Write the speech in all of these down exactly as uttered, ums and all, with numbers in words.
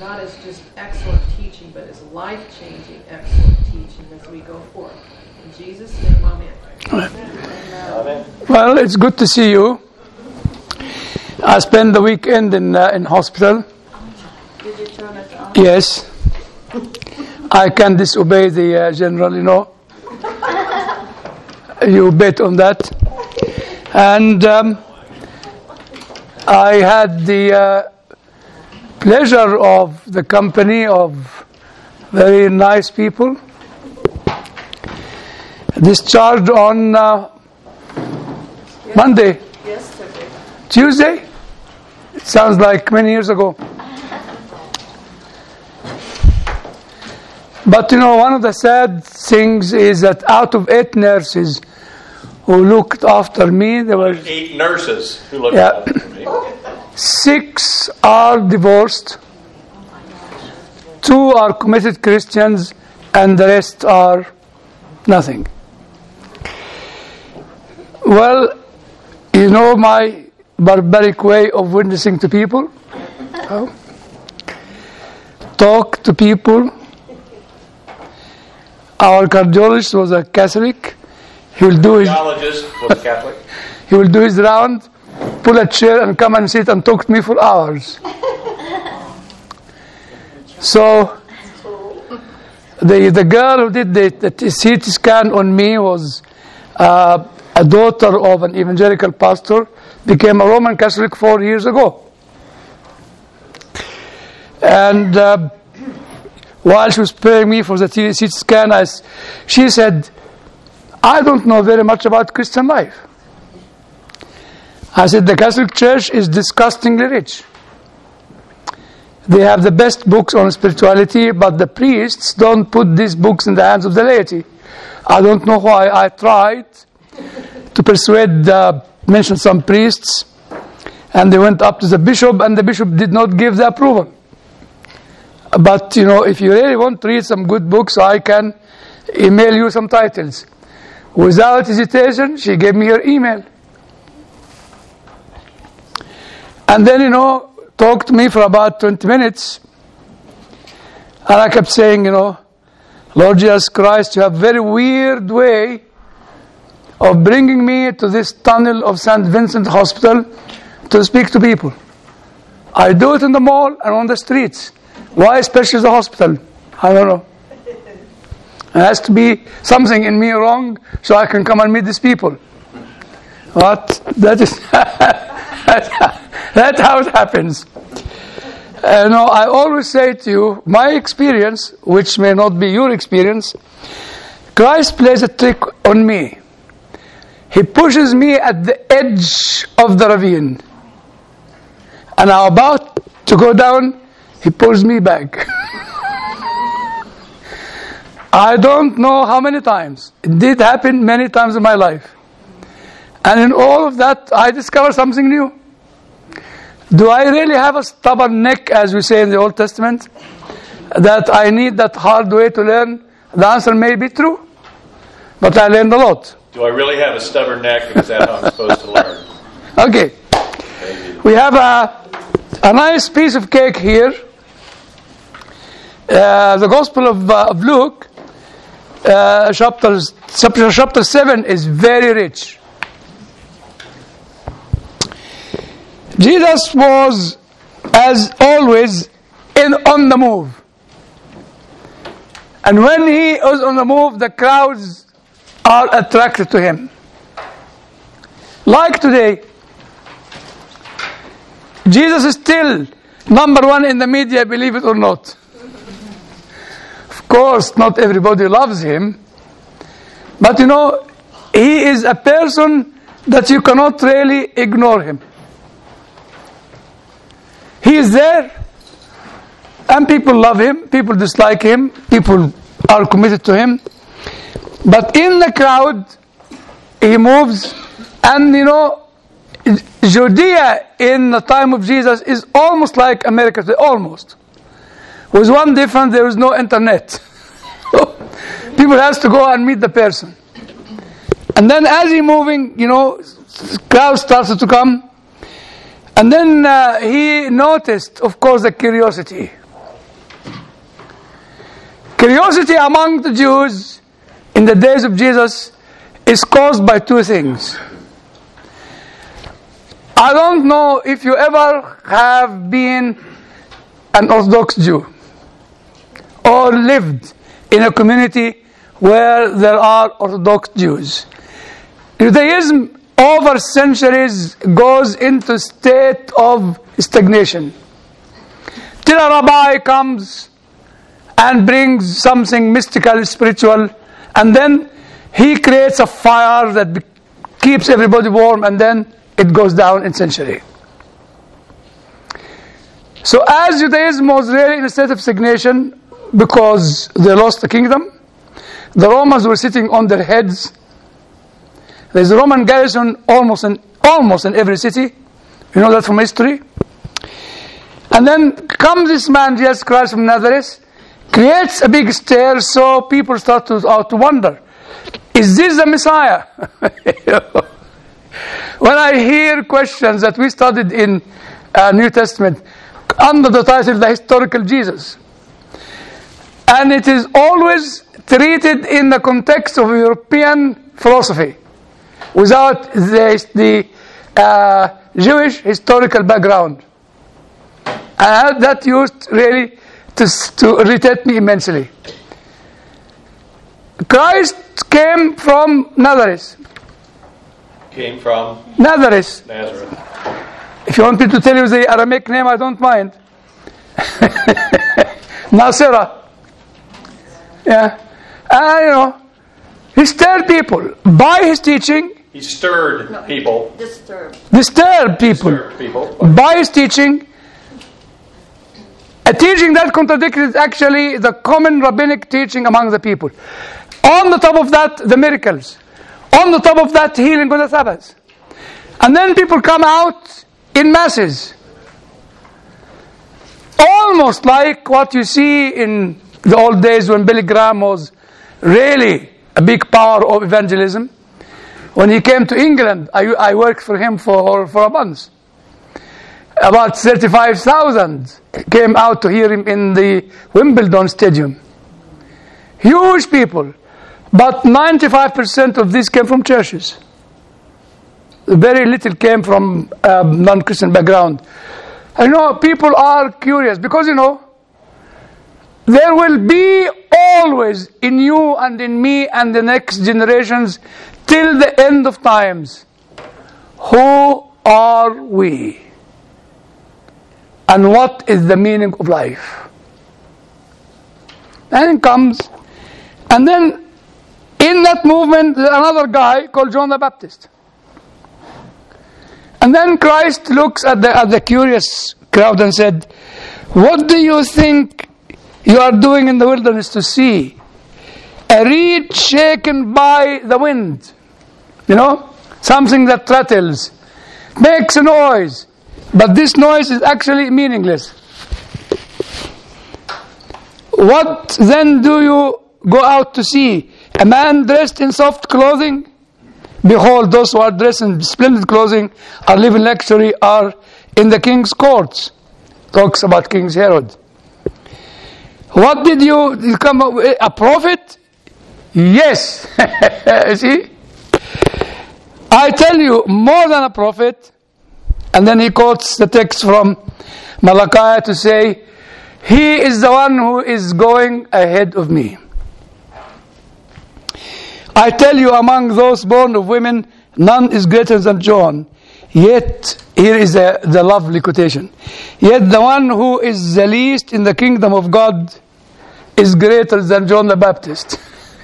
not as just excellent teaching, but as life-changing excellent teaching as we go forth. In Jesus' name, amen. Amen. Well, it's good to see you. I spent the weekend in uh, in hospital. Did you turn it on? Yes. I can disobey the uh, general, you know. You bet on that. And um, I had the uh, pleasure of the company of very nice people. Discharged on uh, Monday. Yesterday. Tuesday? It sounds like many years ago. But you know, one of the sad things is that out of eight nurses who looked after me, there were eight nurses who looked yeah, after me. six are divorced, two are committed Christians, and the rest are nothing. Well, you know my barbaric way of witnessing to people? Oh. Talk to people. Our cardiologist was a Catholic. He will do his Cardiologist was a Catholic. he will do his round, pull a chair and come and sit and talk to me for hours. So the the girl who did the, the C T scan on me was uh, a daughter of an evangelical pastor, became a Roman Catholic four years ago. And uh, while she was praying me for the C T scan, I, she said, I don't know very much about Christian life. I said, the Catholic Church is disgustingly rich. They have the best books on spirituality, but the priests don't put these books in the hands of the laity. I don't know why. I tried to persuade, uh, mention some priests, and they went up to the bishop, and the bishop did not give the approval. But, you know, if you really want to read some good books, I can email you some titles. Without hesitation, she gave me her email. And then, you know, talked to me for about twenty minutes. And I kept saying, you know, Lord Jesus Christ, you have a very weird way of bringing me to this tunnel of Saint Vincent Hospital to speak to people. I do it in the mall and on the streets. Why especially the hospital? I don't know. There has to be something in me wrong so I can come and meet these people. But that is that's how it happens. Uh, no, I always say to you, my experience, which may not be your experience, Christ plays a trick on me. He pushes me at the edge of the ravine. And I'm about to go down, he pulls me back. I don't know how many times. It did happen many times in my life. And in all of that, I discovered something new. Do I really have a stubborn neck, as we say in the Old Testament, that I need that hard way to learn? The answer may be true, but I learned a lot. Do I really have a stubborn neck? Is that how I'm supposed to learn? Okay. We have a, a nice piece of cake here. Uh, the Gospel of, uh, of Luke, uh, chapter, chapter seven, is very rich. Jesus was, as always, in on the move. And when he was on the move, the crowds are attracted to him. Like today, Jesus is still number one in the media, believe it or not. Of course, not everybody loves him. But you know, he is a person that you cannot really ignore him. He is there, and people love him, people dislike him, people are committed to him. But in the crowd, he moves, and you know, Judea in the time of Jesus is almost like America today, almost. With one difference, there is no internet. People has to go and meet the person. And then as he moving, you know, crowd started to come. And then uh, he noticed, of course, the curiosity. Curiosity among the Jews in the days of Jesus is caused by two things. I don't know if you ever have been an Orthodox Jew or lived in a community where there are Orthodox Jews. Judaism over centuries goes into a state of stagnation till a rabbi comes and brings something mystical, spiritual, and then he creates a fire that be- keeps everybody warm, and then it goes down in century. So as Judaism was really in a state of stagnation because they lost the kingdom, the Romans were sitting on their heads. There's a Roman garrison almost in, almost in every city. You know that from history. And then comes this man, Jesus Christ from Nazareth, creates a big stir, so people start to, uh, to wonder, is this the Messiah? When I hear questions that we studied in uh, New Testament under the title The Historical Jesus, and it is always treated in the context of European philosophy without the, the uh, Jewish historical background. And that used really to, to irritate me immensely. Christ came from Nazareth. Came from Nazareth. Nazareth. If you want me to tell you the Aramaic name, I don't mind. Nasira. Yeah. And, you know, he stirred people. By his teaching, He stirred No, people. Disturbed. disturbed people. Stirred people. By his teaching, a teaching that contradicted actually the common rabbinic teaching among the people. On the top of that, the miracles. On the top of that, healing on the Sabbath. And then people come out in masses. Almost like what you see in the old days when Billy Graham was really a big power of evangelism. When he came to England, I, I worked for him for, for a month. About thirty-five thousand came out to hear him in the Wimbledon Stadium. Huge people. But ninety-five percent of these came from churches. Very little came from um, non-Christian background. I know people are curious because, you know, there will be always in you and in me and the next generations till the end of times. Who are we? And what is the meaning of life? And it comes, and then in that movement, there's another guy called John the Baptist. And then Christ looks at the, at the curious crowd and said, what do you think you are doing in the wilderness to see? A reed shaken by the wind. You know? Something that rattles. Makes a noise. But this noise is actually meaningless. What then do you go out to see? A man dressed in soft clothing? Behold, those who are dressed in splendid clothing are living luxury, are in the king's courts. Talks about King Herod. What did you become? A prophet? Yes. See? I tell you, more than a prophet. And then he quotes the text from Malachi to say, he is the one who is going ahead of me. I tell you, among those born of women, none is greater than John. Yet, here is a, the lovely quotation. Yet the one who is the least in the kingdom of God is greater than John the Baptist.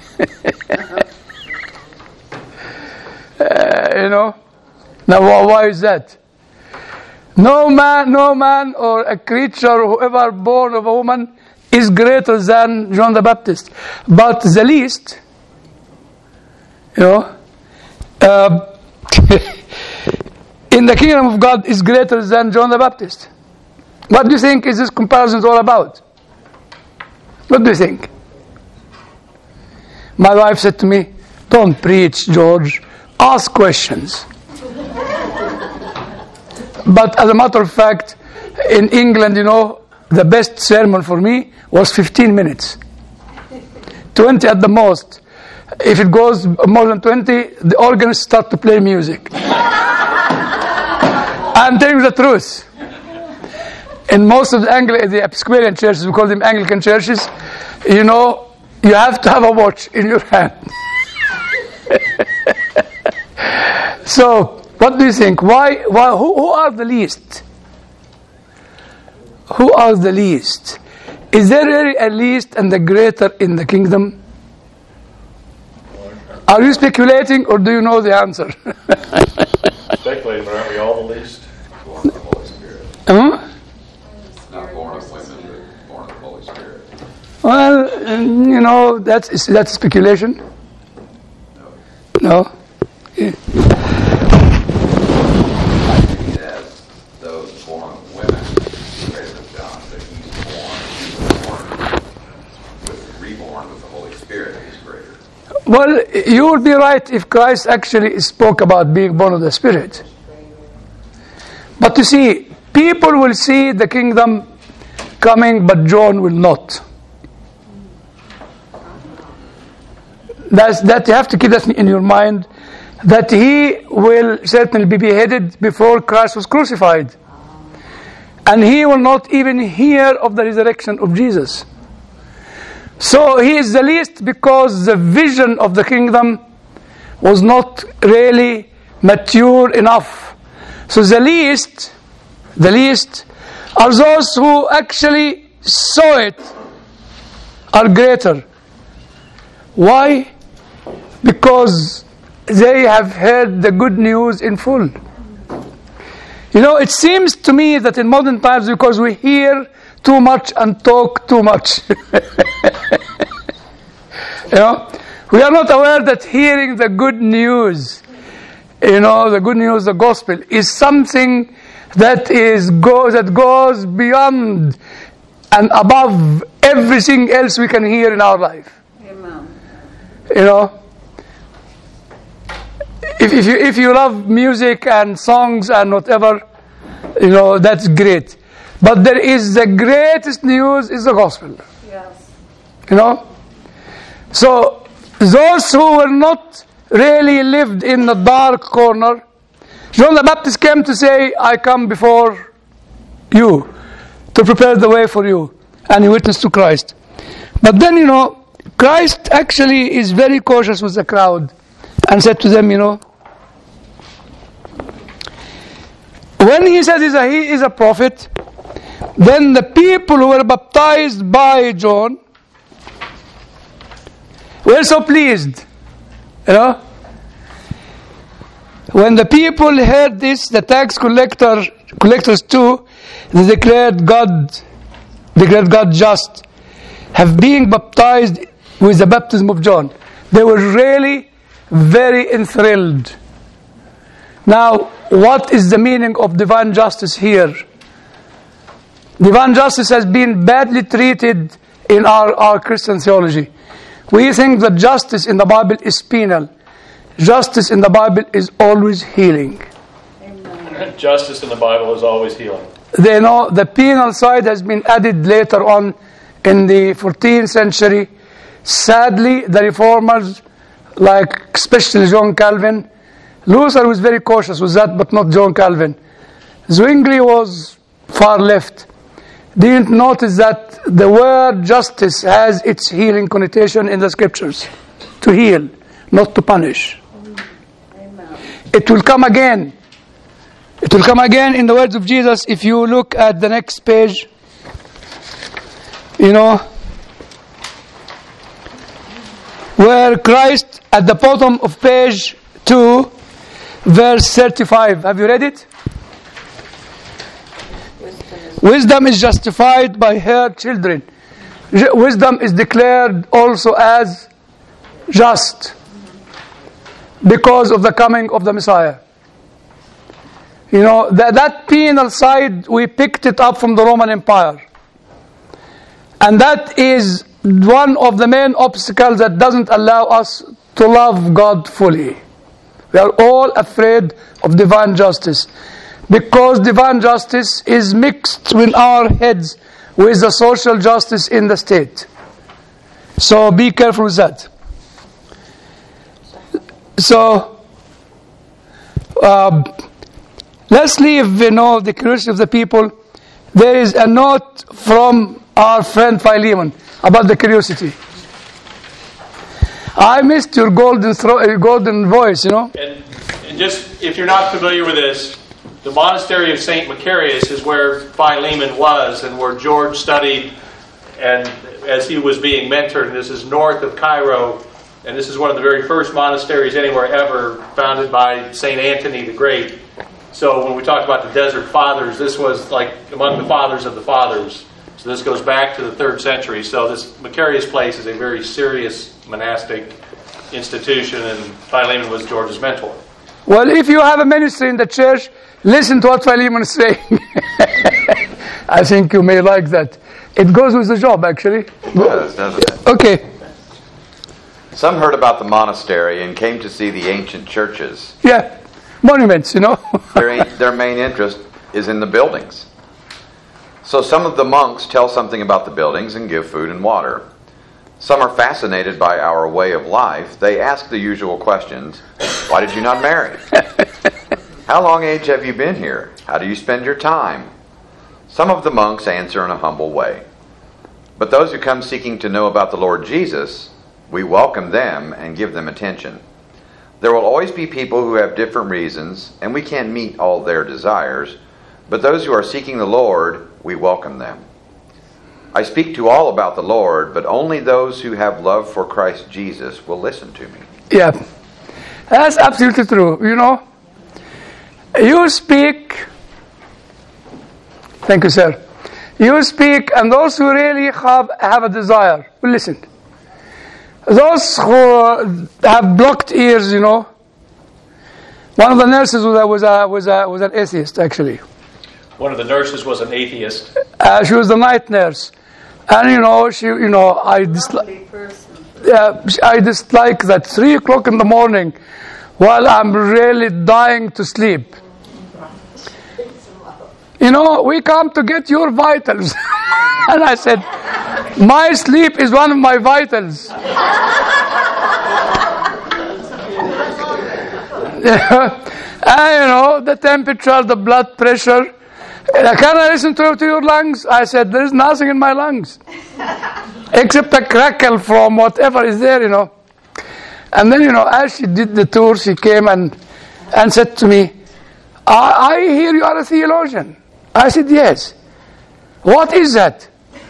uh, you know? Now, why is that? No man, no man or a creature, whoever born of a woman, is greater than John the Baptist. But the least, you know, uh, in the kingdom of God is greater than John the Baptist. What do you think is this comparison all about? What do you think? My wife said to me, don't preach, George. Ask questions. But as a matter of fact, in England, you know, the best sermon for me was fifteen minutes. twenty at the most. If it goes more than twenty, the organists start to play music. I'm telling you the truth. In most of the, Angli- the Episcopalian churches, we call them Anglican churches, you know, you have to have a watch in your hand. So, what do you think? Why? Why? Who, who are the least? Who are the least? Is there really a least and a greater in the kingdom? Are you speculating, or do you know the answer? Speculating, but aren't we all the least? Born of the Holy Spirit. Huh? Not born of women, but born of the Holy Spirit. Well, you know, that's that's speculation. No. No. Yeah. He has those born of women, greater than John, but he's born, he's born with, reborn with the Holy Spirit, he's greater. Well, you would be right if Christ actually spoke about being born of the Spirit. But you see, people will see the kingdom coming, but John will not. That's, that you have to keep that in your mind, that he will certainly be beheaded before Christ was crucified. And he will not even hear of the resurrection of Jesus. So he is the least because the vision of the kingdom was not really mature enough. So the least, the least are those who actually saw it, are greater. Why? Because they have heard the good news in full. You know, it seems to me that in modern times, because we hear too much and talk too much, you know, we are not aware that hearing the good news, you know, the good news, the gospel, is something that is go that goes beyond and above everything else we can hear in our life. Amen. You know, if, if you if you love music and songs and whatever, you know, that's great. But there is the greatest news is the gospel. Yes. You know, so those who were not really lived in the dark corner, John the Baptist came to say, "I come before you to prepare the way for you," and he witnessed to Christ. But then, you know, Christ actually is very cautious with the crowd and said to them, you know, when he said he's a, he is a prophet, then the people who were baptized by John were so pleased. You know, when the people heard this, the tax collector collectors too, they declared God, declared God just, have being baptized with the baptism of John. They were really very enthralled. Now, what is the meaning of divine justice here? Divine justice has been badly treated in our, our Christian theology. We think that justice in the Bible is penal. Justice in the Bible is always healing. Amen. Justice in the Bible is always healing. They know the penal side has been added later on in the fourteenth century. Sadly, the reformers, like especially John Calvin, Luther was very cautious with that, but not John Calvin. Zwingli was far left. Didn't notice that the word justice has its healing connotation in the scriptures. To heal, not to punish. Amen. It will come again. It will come again in the words of Jesus. If you look at the next page, you know, where Christ at the bottom of page two, verse thirty-five. Have you read it? Wisdom is justified by her children. Wisdom is declared also as just because of the coming of the Messiah. You know, that, that penal side, we picked it up from the Roman Empire. And that is one of the main obstacles that doesn't allow us to love God fully. We are all afraid of divine justice, because divine justice is mixed in our heads with the social justice in the state. So be careful with that. So um, let's leave, you know, the curiosity of the people. There is a note from our friend Philemon about the curiosity. I missed your golden thro- your golden voice, you know. And, and just, if you're not familiar with this, the monastery of Saint Macarius is where Philemon was and where George studied, and as he was being mentored. This is north of Cairo, and this is one of the very first monasteries anywhere ever, founded by Saint Anthony the Great. So when we talk about the Desert Fathers, this was like among the fathers of the fathers. So this goes back to the third century. So this Macarius place is a very serious monastic institution, and Philemon was George's mentor. Well, if you have a ministry in the church, listen to what Philemon is saying. I think you may like that. It goes with the job, actually. It does, doesn't it? Okay. Some heard about the monastery and came to see the ancient churches. Yeah. Monuments, you know. Their, their main interest is in the buildings. So some of the monks tell something about the buildings and give food and water. Some are fascinated by our way of life. They ask the usual questions. Why did you not marry? How long age have you been here? How do you spend your time? Some of the monks answer in a humble way. But those who come seeking to know about the Lord Jesus, we welcome them and give them attention. There will always be people who have different reasons, and we can't meet all their desires. But those who are seeking the Lord, we welcome them. I speak to all about the Lord, but only those who have love for Christ Jesus will listen to me. Yeah. That's absolutely true. You know, you speak. Thank you, sir. You speak, and those who really have, have a desire will listen. Those who have blocked ears, you know. One of the nurses was a, was a, was a, was an atheist, actually. One of the nurses was an atheist. Uh, she was the night nurse, and you know, she, you know, I dislike. Yeah, I dislike that three o'clock in the morning, while I'm really dying to sleep. You know, we come to get your vitals, and I said, my sleep is one of my vitals. And you know, the temperature, the blood pressure. Uh, can I listen to, to your lungs? I said, there is nothing in my lungs except a crackle from whatever is there, you know. And then, you know, as she did the tour, she came and and said to me, I, I hear you are a theologian. I said, yes. What is that?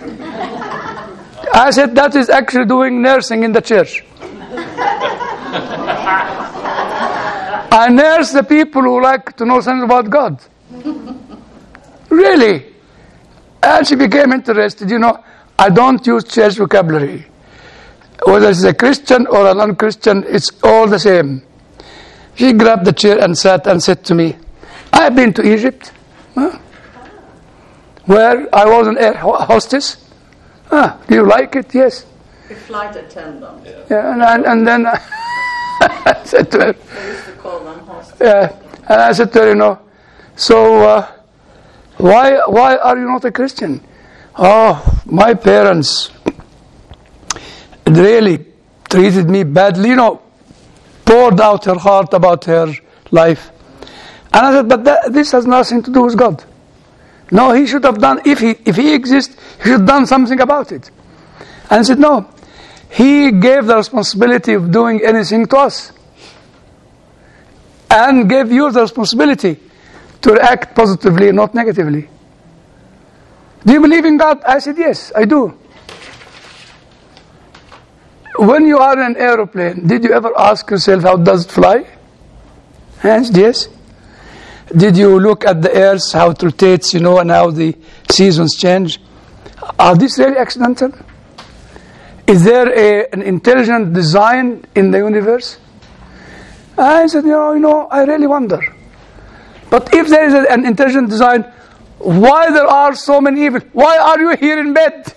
I said, that is actually doing nursing in the church. I nurse the people who like to know something about God. Really? And she became interested. You know, I don't use church vocabulary. Whether it's a Christian or a non-Christian, it's all the same. She grabbed the chair and sat and said to me, I've been to Egypt, huh? Where I was an air hostess. Ah, do you like it? Yes. A flight attendant. Yeah. Yeah, and, and, and then I said to her, They used to call them hostess. yeah, and I said to her, you know, so uh, why why are you not a Christian? Oh, my parents really treated me badly, you know, poured out her heart about her life. And I said, but that, this has nothing to do with God. No, he should have done, if he if he exists, he should have done something about it. And I said, no, he gave the responsibility of doing anything to us. And gave you the responsibility to react positively, not negatively. Do you believe in God? I said, yes, I do. When you are in an aeroplane, did you ever ask yourself, how does it fly? And yes. Did you look at the earth, how it rotates, you know, and how the seasons change? Are these really accidental? Is there a, an intelligent design in the universe? I said, you know, you know, I really wonder. But if there is a, an intelligent design, why there are so many evil? Why are you here in bed?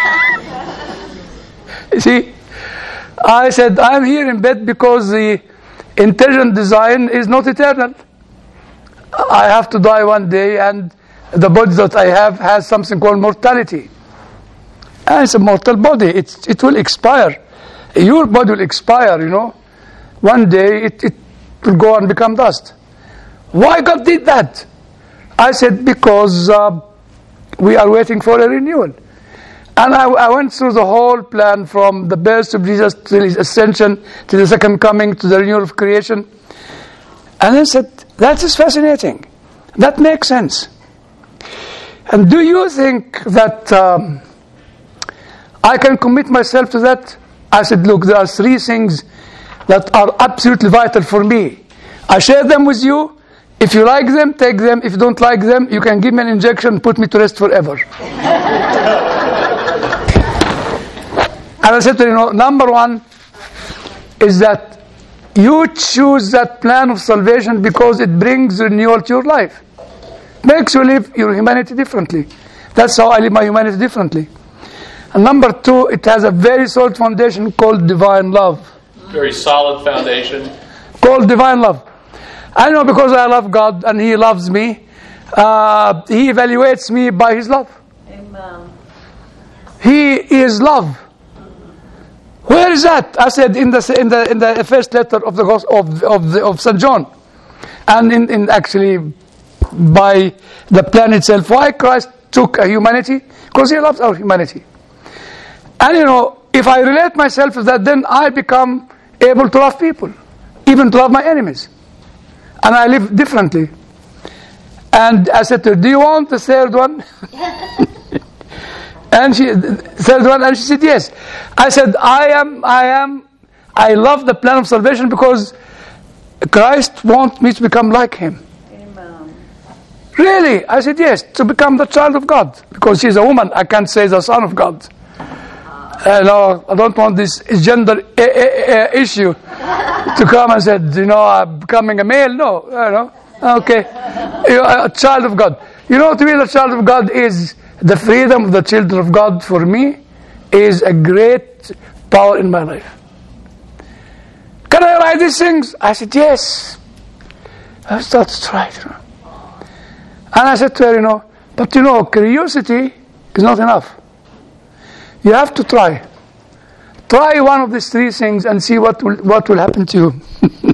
You see, I said, I'm here in bed because the intelligent design is not eternal. I have to die one day, and the body that I have has something called mortality. And it's a mortal body. It, it will expire. Your body will expire, you know. One day it, it will go and become dust. Why God did that? I said, because uh, we are waiting for a renewal. And I, I went through the whole plan from the birth of Jesus to his ascension, to the second coming, to the renewal of creation. And I said, that is fascinating. That makes sense. And do you think that um, I can commit myself to that? I said, look, there are three things that are absolutely vital for me. I share them with you. If you like them, take them. If you don't like them, you can give me an injection and put me to rest forever. And I said to you, you know, number one is that you choose that plan of salvation because it brings renewal to your life. Makes you live your humanity differently. That's how I live my humanity differently. And number two, it has a very solid foundation called divine love. Very solid foundation. Called divine love. I know because I love God and He loves me. Uh, he evaluates me by His love. Amen. He is love. Where is that? I said in the in the in the first letter of the of of the, of Saint John, and in, in actually by the plan itself. Why Christ took a humanity? Because He loves our humanity. And you know, if I relate myself to that, then I become able to love people, even to love my enemies, and I live differently. And I said to her, "Do you want the third one?" And she, third one, and she said, yes. I said, I am, I am, I love the plan of salvation because Christ wants me to become like Him. Amen. Really? I said, yes, to become the child of God. Because she's a woman, I can't say the son of God. Uh, no, I don't want this gender uh, uh, issue to come and say, you know, I'm becoming a male. No, you know, okay. You're a child of God. You know, to be the child of God is... The freedom of the children of God for me is a great power in my life. Can I write these things? I said, yes. I started to try it. You know. And I said to her, you know, but you know, curiosity is not enough. You have to try. Try one of these three things and see what will, what will happen to you.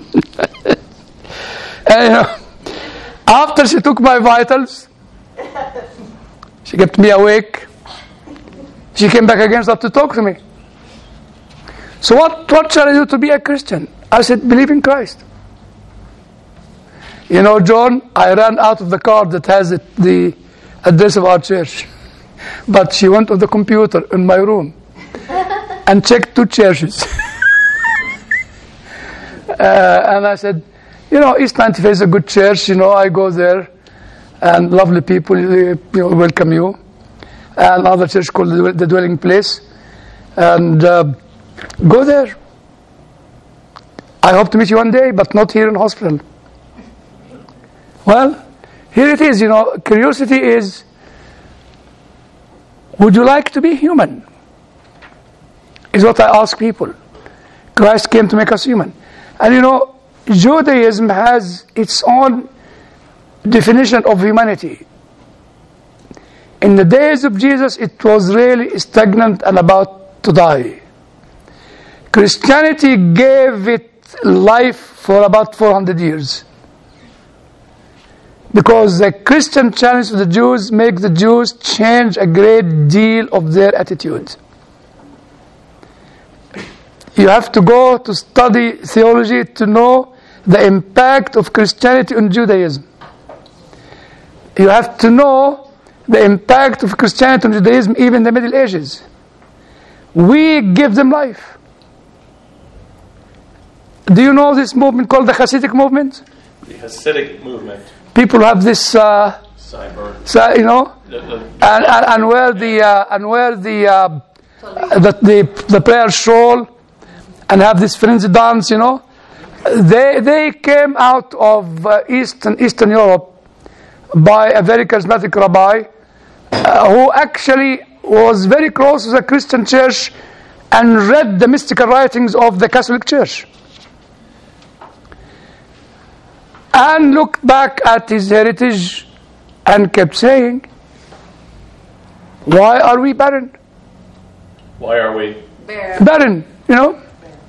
And, you know, after she took my vitals, she kept me awake. She came back again, started to talk to me. So what, what shall I do to be a Christian? I said, believe in Christ. You know, John, I ran out of the card that has it, the address of our church. But she went on the computer in my room and checked two churches. uh, and I said, you know, East ninety-five is a good church. You know, I go there. And lovely people, you know, welcome you. And another church called the Dwelling Place. And uh, go there. I hope to meet you one day, but not here in hospital. Well, here it is, you know, curiosity is, would you like to be human? Is what I ask people. Christ came to make us human. And you know, Judaism has its own definition of humanity. In the days of Jesus, it was really stagnant and about to die. Christianity gave it life for about four hundred years. Because the Christian challenge to the Jews makes the Jews change a great deal of their attitude. You have to go to study theology to know the impact of Christianity on Judaism. You have to know the impact of Christianity on Judaism even in the Middle Ages. We give them life. Do you know this movement called the Hasidic movement? The Hasidic movement. People have this, uh, Cyber. you know, The, the, and, and, and wear the uh, and wear the, uh, the the the prayer shawl, and have this frenzy dance. You know, they they came out of uh, Eastern Eastern Europe by a very charismatic rabbi uh, who actually was very close to the Christian church and read the mystical writings of the Catholic Church. And looked back at his heritage and kept saying, why are we barren? Why are we? Barren. Barren, you know.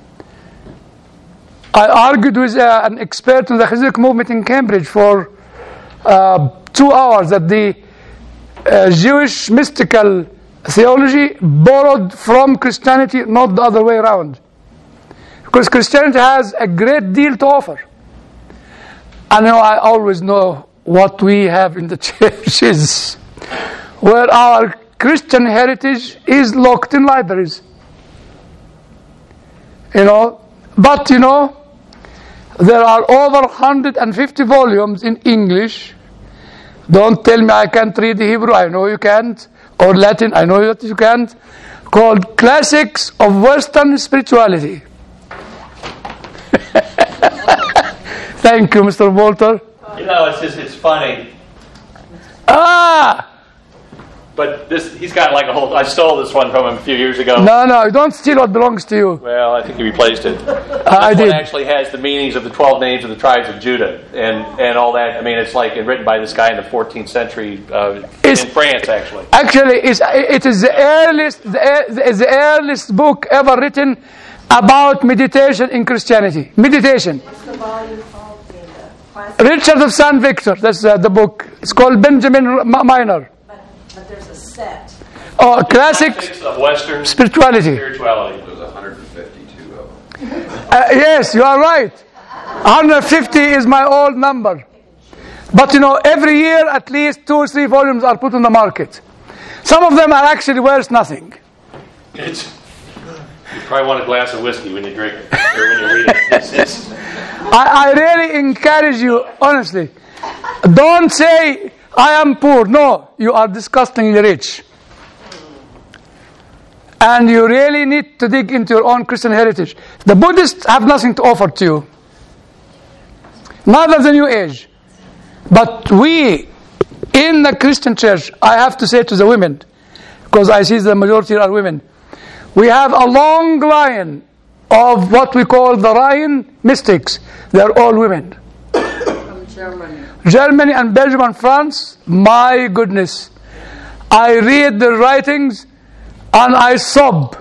I argued with uh, an expert in the Hasidic movement in Cambridge for uh, two hours that the uh, Jewish mystical theology borrowed from Christianity, not the other way around. Because Christianity has a great deal to offer. I know I always know what we have in the churches, where our Christian heritage is locked in libraries. You know, but you know, there are over one hundred fifty volumes in English. Don't tell me I can't read Hebrew, I know you can't. Or Latin, I know that you can't. Called Classics of Western Spirituality. Thank you, Mister Walter. You know, it's just, it's funny. Ah! But this, he's got like a whole, I stole this one from him a few years ago. No, no, don't steal what belongs to you. Well, I think he replaced it. I This did. one actually has the meanings of the twelve names of the tribes of Judah and, and all that. I mean, it's like written by this guy in the fourteenth century uh, It's- in France, actually. Actually, it's, it is the earliest, the, the earliest book ever written about meditation in Christianity. Meditation. What's the volume called in the class? Richard of Saint Victor, that's uh, the book. It's called Benjamin M- Minor. But, but there's a set. Oh, Classic Classics of Western Spirituality. Spirituality. There's one hundred fifty-two of them. Uh, yes, you are right. one hundred fifty is my old number. But you know, every year at least two or three volumes are put on the market. Some of them are actually worth nothing. It's, you probably want a glass of whiskey when you drink it, or when you read it. It's, it's, I, I really encourage you, honestly. Don't say, I am poor. No, you are disgustingly rich. And you really need to dig into your own Christian heritage. The Buddhists have nothing to offer to you. Neither the New Age. But we, in the Christian church, I have to say to the women, because I see the majority are women, we have a long line of what we call the Rhine mystics. They're all women. From Germany. Germany and Belgium and France, my goodness. I read their writings and I sob.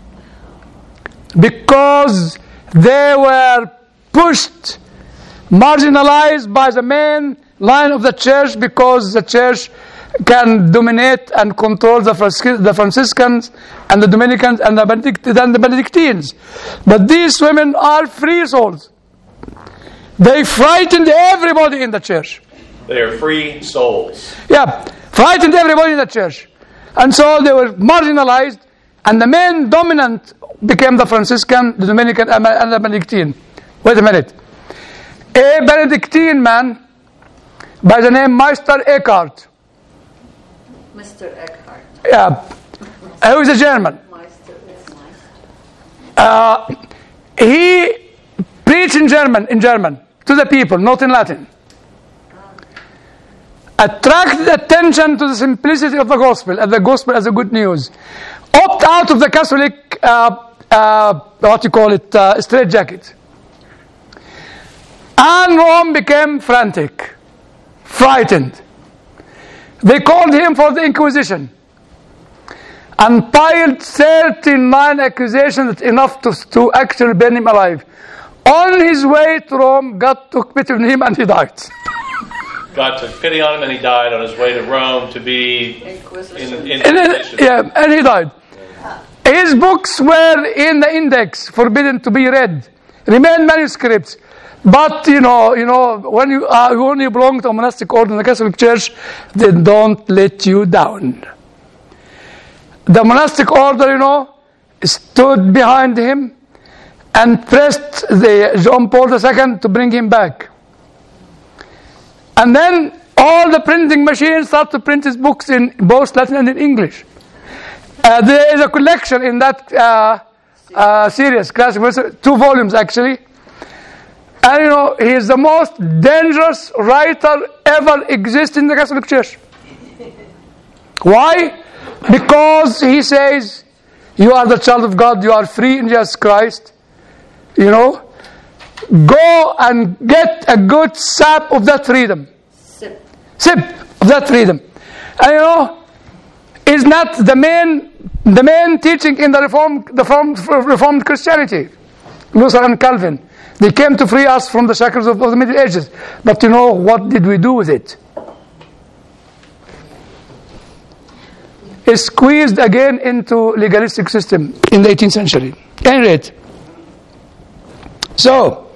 Because they were pushed, marginalized by the main line of the church, because the church can dominate and control the, Francis- the Franciscans and the Dominicans and the, Benedict- and the Benedictines. But these women are free souls. They frightened everybody in the church. they are free souls. Yeah, frightened everybody in the church. And so they were marginalized, and the main dominant became the Franciscan, the Dominican, and the Benedictine. Wait a minute. A Benedictine man by the name Meister Eckhart. Mister Eckhart. Yeah, he was a German. Meister. Uh, he preached in German, in German to the people, not in Latin. Attracted attention to the simplicity of the gospel, and the gospel as a good news. Opt out of the Catholic, uh, uh, what you call it, uh, straitjacket. And Rome became frantic, frightened. They called him for the Inquisition and piled thirty-nine accusations, that's enough to, to actually burn him alive. On his way to Rome, God took pity on him and he died. God took pity on him and he died on his way to Rome to be Inquisition. in, in And then, Inquisition. yeah, and he died. His books were in the index, forbidden to be read, remain manuscripts. But you know, you know, when you uh, when you belong to a monastic order in the Catholic Church, they don't let you down. The monastic order, you know, stood behind him and pressed the John Paul the Second to bring him back. And then all the printing machines start to print his books in both Latin and in English. Uh, there is a collection in that uh, uh, series, classic, two volumes actually. And you know, he is the most dangerous writer ever exist in the Catholic Church. Why? Because he says, you are the child of God, you are free in Jesus Christ. You know, go and get a good sap of that freedom. Sip. Sip of that freedom. And you know, is not the main the main teaching in the Reformed, the Reformed, Reformed Christianity, Luther and Calvin. They came to free us from the shackles of, of the Middle Ages. But you know, what did we do with it? It's squeezed again into legalistic system in the eighteenth century. At any rate. So,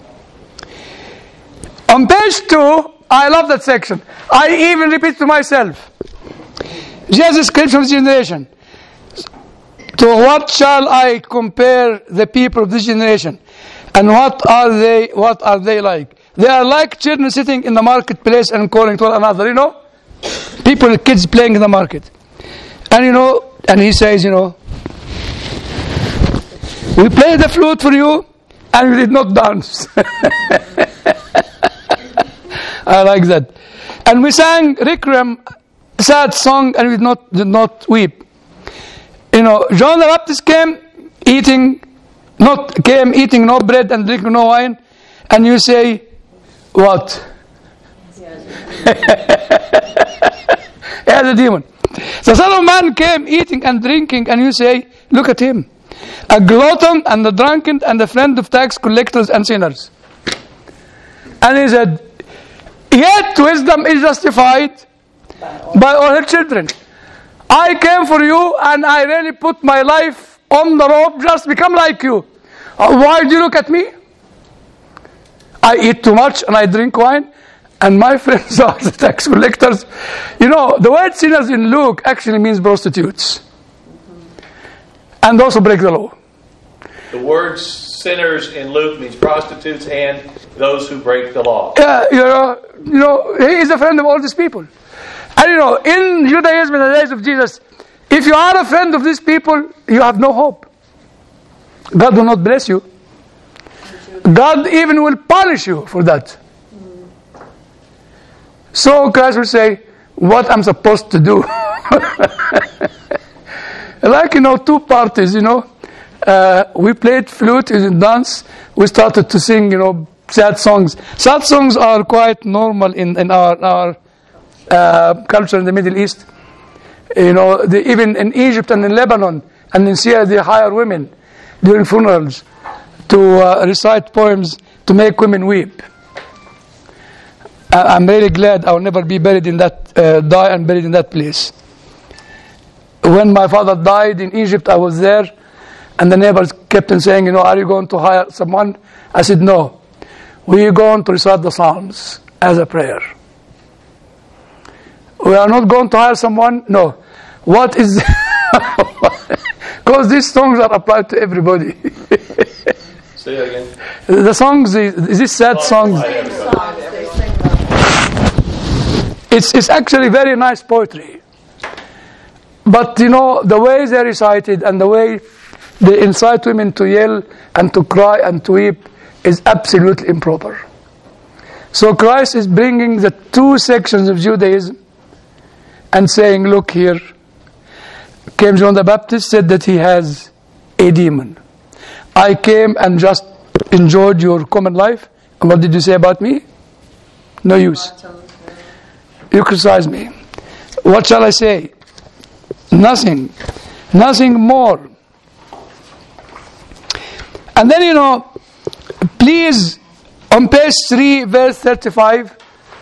on page two, I love that section. I even repeat to myself. Jesus' description of this generation. To what shall I compare the people of this generation? And what are they what are they like? They are like children sitting in the marketplace and calling to one another, you know? People, kids playing in the market. And you know, and he says, you know, we played the flute for you and we did not dance. I like that. And we sang requiem, sad song, and we did not did not weep. You know, John the Baptist came eating, not came eating no bread and drinking no wine, and you say, what? He has a demon. The Son of Man came eating and drinking, and you say, look at him, a glutton and a drunkard and a friend of tax collectors and sinners. And he said, yet wisdom is justified by all her children. I came for you and I really put my life on the rope just to become like you. Uh, why do you look at me? I eat too much and I drink wine and my friends are the tax collectors. You know, the word sinners in Luke actually means prostitutes. And those who break the law. The word sinners in Luke means prostitutes and those who break the law. Yeah, you know, you know, he is a friend of all these people. And you know, in Judaism in the days of Jesus, if you are a friend of these people, you have no hope. God will not bless you. God even will punish you for that. So Christ will say, what I'm supposed to do? Like, you know, two parties, you know. Uh, we played flute, we did dance, we started to sing, you know, sad songs. Sad songs are quite normal in, in our, our uh, culture in the Middle East. You know, they, even in Egypt and in Lebanon and in Syria, they hire women during funerals to uh, recite poems to make women weep. I, I'm really glad I will never be buried in that, uh, die and buried in that place. When my father died in Egypt, I was there, and the neighbors kept on saying, you know, are you going to hire someone? I said, no. We are going to recite the Psalms as a prayer. We are not going to hire someone? No. What is... Because these songs are applied to everybody. Say it again. The songs, these sad songs, it's, it's actually very nice poetry. But, you know, the way they recited and the way they incite women to yell and to cry and to weep is absolutely improper. So Christ is bringing the two sections of Judaism and saying, look here, came John the Baptist, said that he has a demon. I came and just enjoyed your common life. And what did you say about me? No use. You criticize me. What shall I say? Nothing. Nothing more. And then, you know, please, on page three, verse thirty-five.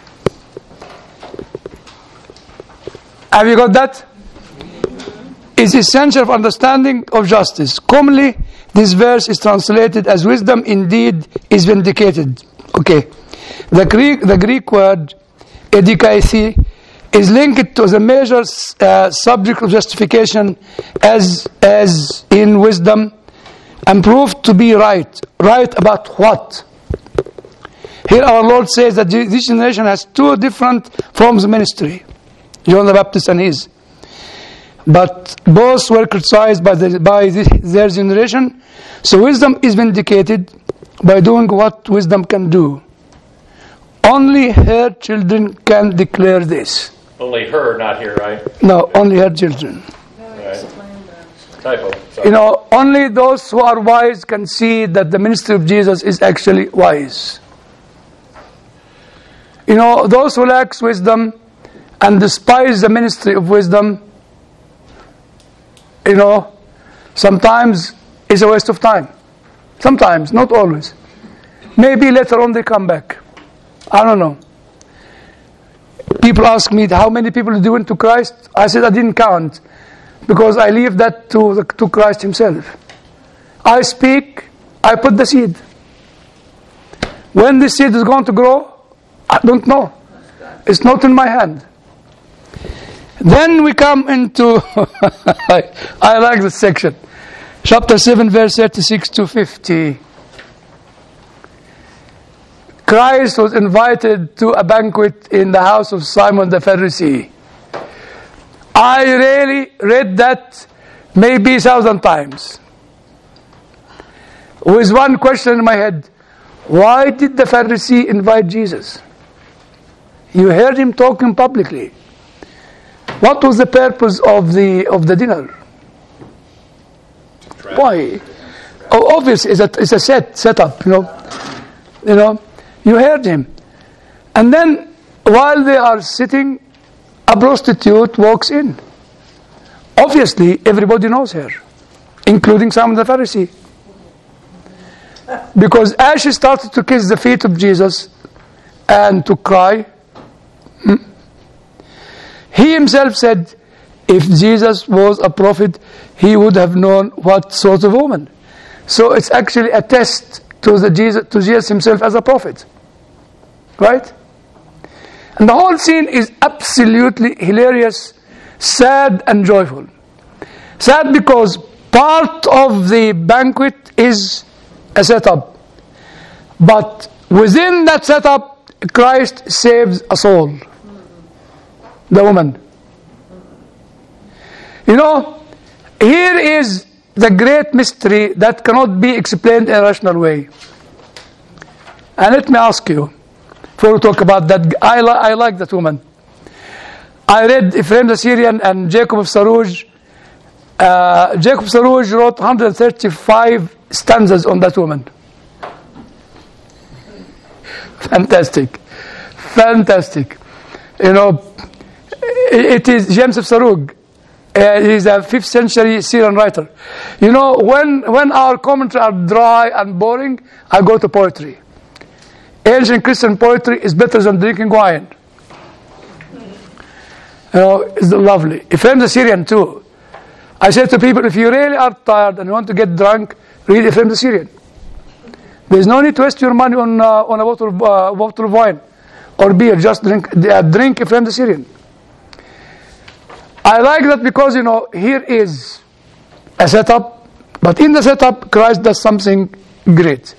Have you got that? Is essential for understanding of justice. Commonly, this verse is translated as wisdom indeed is vindicated. Okay. The Greek, the Greek word, edikaisi, is linked to the major uh, subject of justification as, as in wisdom and proved to be right. Right about what? Here our Lord says that this generation has two different forms of ministry. John the Baptist and his. But both were criticized by, the, by this, their generation. So wisdom is vindicated by doing what wisdom can do. Only her children can declare this. Only her, not here, right? No, only her children. Right. Typo. Sorry. You know, only those who are wise can see that the ministry of Jesus is actually wise. You know, those who lack wisdom and despise the ministry of wisdom, you know, Sometimes it's a waste of time. Sometimes, not always. Maybe later on they come back. I don't know. People ask me, how many people do you went to Christ? I said I didn't count, because I leave that to, the, to Christ himself. I speak, I put the seed. When the seed is going to grow, I don't know. It's not in my hand. Then we come into, I, I like this section. Chapter seven, verse thirty-six to fifty. Christ was invited to a banquet in the house of Simon the Pharisee. I really read that maybe a thousand times, with one question in my head: why did the Pharisee invite Jesus? You heard him talking publicly. What was the purpose of the of the dinner? Why? Oh, obviously, it's a, it's a set setup. You know, you know. You heard him, and then while they are sitting, a prostitute walks in. Obviously, everybody knows her, including some of the Pharisees, because as she started to kiss the feet of Jesus and to cry, hmm, he himself said, if Jesus was a prophet, he would have known what sort of woman. So it's actually a test to the Jesus, to Jesus himself as a prophet, right? And the whole scene is absolutely hilarious, sad and joyful. Sad because part of the banquet is a setup, but within that setup, Christ saves a soul, the woman. You know, here is the great mystery that cannot be explained in a rational way. And let me ask you, before we talk about that, I, li- I like that woman. I read Ephraim the Syrian and Jacob of Sarouj. Uh, Jacob Sarouj wrote one hundred thirty-five stanzas on that woman. Fantastic. Fantastic. You know, it, it is James of Sarouj. Uh, he's a fifth century Syrian writer. You know, when, when our commentaries are dry and boring, I go to poetry. Ancient Christian poetry is better than drinking wine. You know, it's lovely. Ephraim the Syrian too. I say to people, if you really are tired and you want to get drunk, read Ephraim the Syrian. There's no need to waste your money on uh, on a bottle of, uh, bottle of wine or beer. Just drink uh, drink Ephraim the Syrian. I like that because, you know, here is a setup, but in the setup, Christ does something great.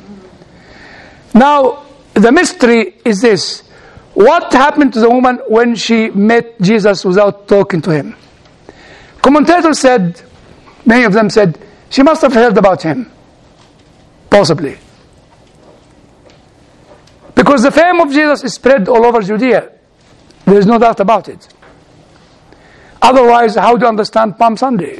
Now, the mystery is this. What happened to the woman when she met Jesus without talking to him? Commentators said, many of them said, she must have heard about him. Possibly. Because the fame of Jesus is spread all over Judea. There is no doubt about it. Otherwise, how do you understand Palm Sunday?